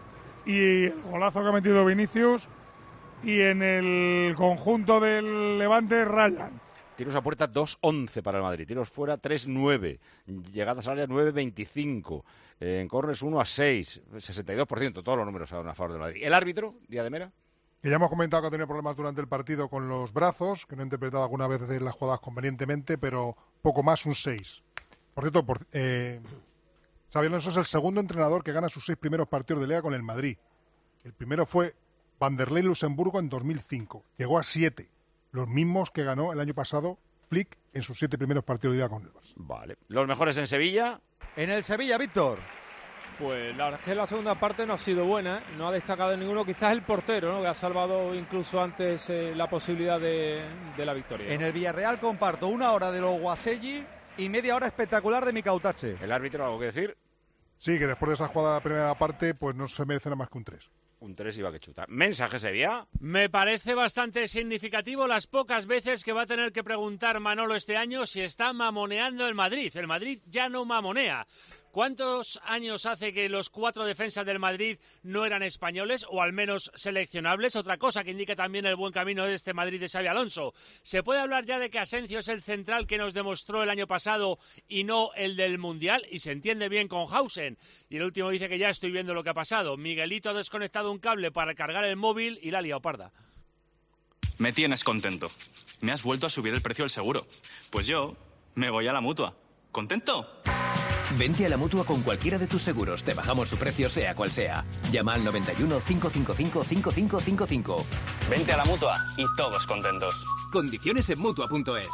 y el golazo que ha metido Vinicius. Y en el conjunto del Levante, Ryan. Tiros a puerta 2-11 para el Madrid, tiros fuera 3-9, llegadas al área 9-25, en córners 1-6, 62%, todos los números a favor del Madrid. ¿El árbitro, Díaz de Mera? Que ya hemos comentado que ha tenido problemas durante el partido con los brazos, que no ha interpretado alguna vez las jugadas convenientemente, pero poco más, un 6. Por cierto, Xabi Alonso es el segundo entrenador que gana sus 6 primeros partidos de Liga con el Madrid. El primero fue Vanderlei Luxemburgo en 2005. Llegó a 7, los mismos que ganó el año pasado Flick en sus 7 primeros partidos de Liga con el Barça. Vale. ¿Los mejores en Sevilla? En el Sevilla, Víctor. Pues la verdad es que la segunda parte no ha sido buena, no ha destacado ninguno, quizás el portero, ¿no?, que ha salvado incluso antes la posibilidad de la victoria, ¿no? En el Villarreal comparto 1 hora de los Guaselli y media hora espectacular de Micautache. ¿El árbitro algo que decir? Sí, que después de esa jugada de la primera parte, pues no se merece nada más que un 3. Un 3 iba que chuta. ¿Mensaje Sevilla? Me parece bastante significativo las pocas veces que va a tener que preguntar Manolo este año si está mamoneando el Madrid. El Madrid ya no mamonea. ¿Cuántos años hace que los 4 defensas del Madrid no eran españoles o al menos seleccionables? Otra cosa que indica también el buen camino de este Madrid de Xabi Alonso. ¿Se puede hablar ya de que Asensio es el central que nos demostró el año pasado y no el del Mundial? Y se entiende bien con Hausen. Y el último dice que ya estoy viendo lo que ha pasado. Miguelito ha desconectado un cable para cargar el móvil y la ha liado parda. Me tienes contento. Me has vuelto a subir el precio del seguro. Pues yo me voy a la Mutua. ¿Contento? Vente a la Mutua con cualquiera de tus seguros. Te bajamos su precio sea cual sea. Llama al 91 555 5555. Vente a la Mutua y todos contentos. Condiciones en Mutua.es.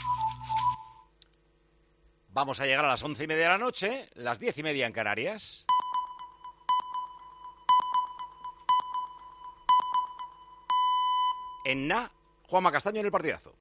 Vamos a llegar a las 11:30 de la noche, las 10:30 en Canarias. En Juanma Castaño en el partidazo.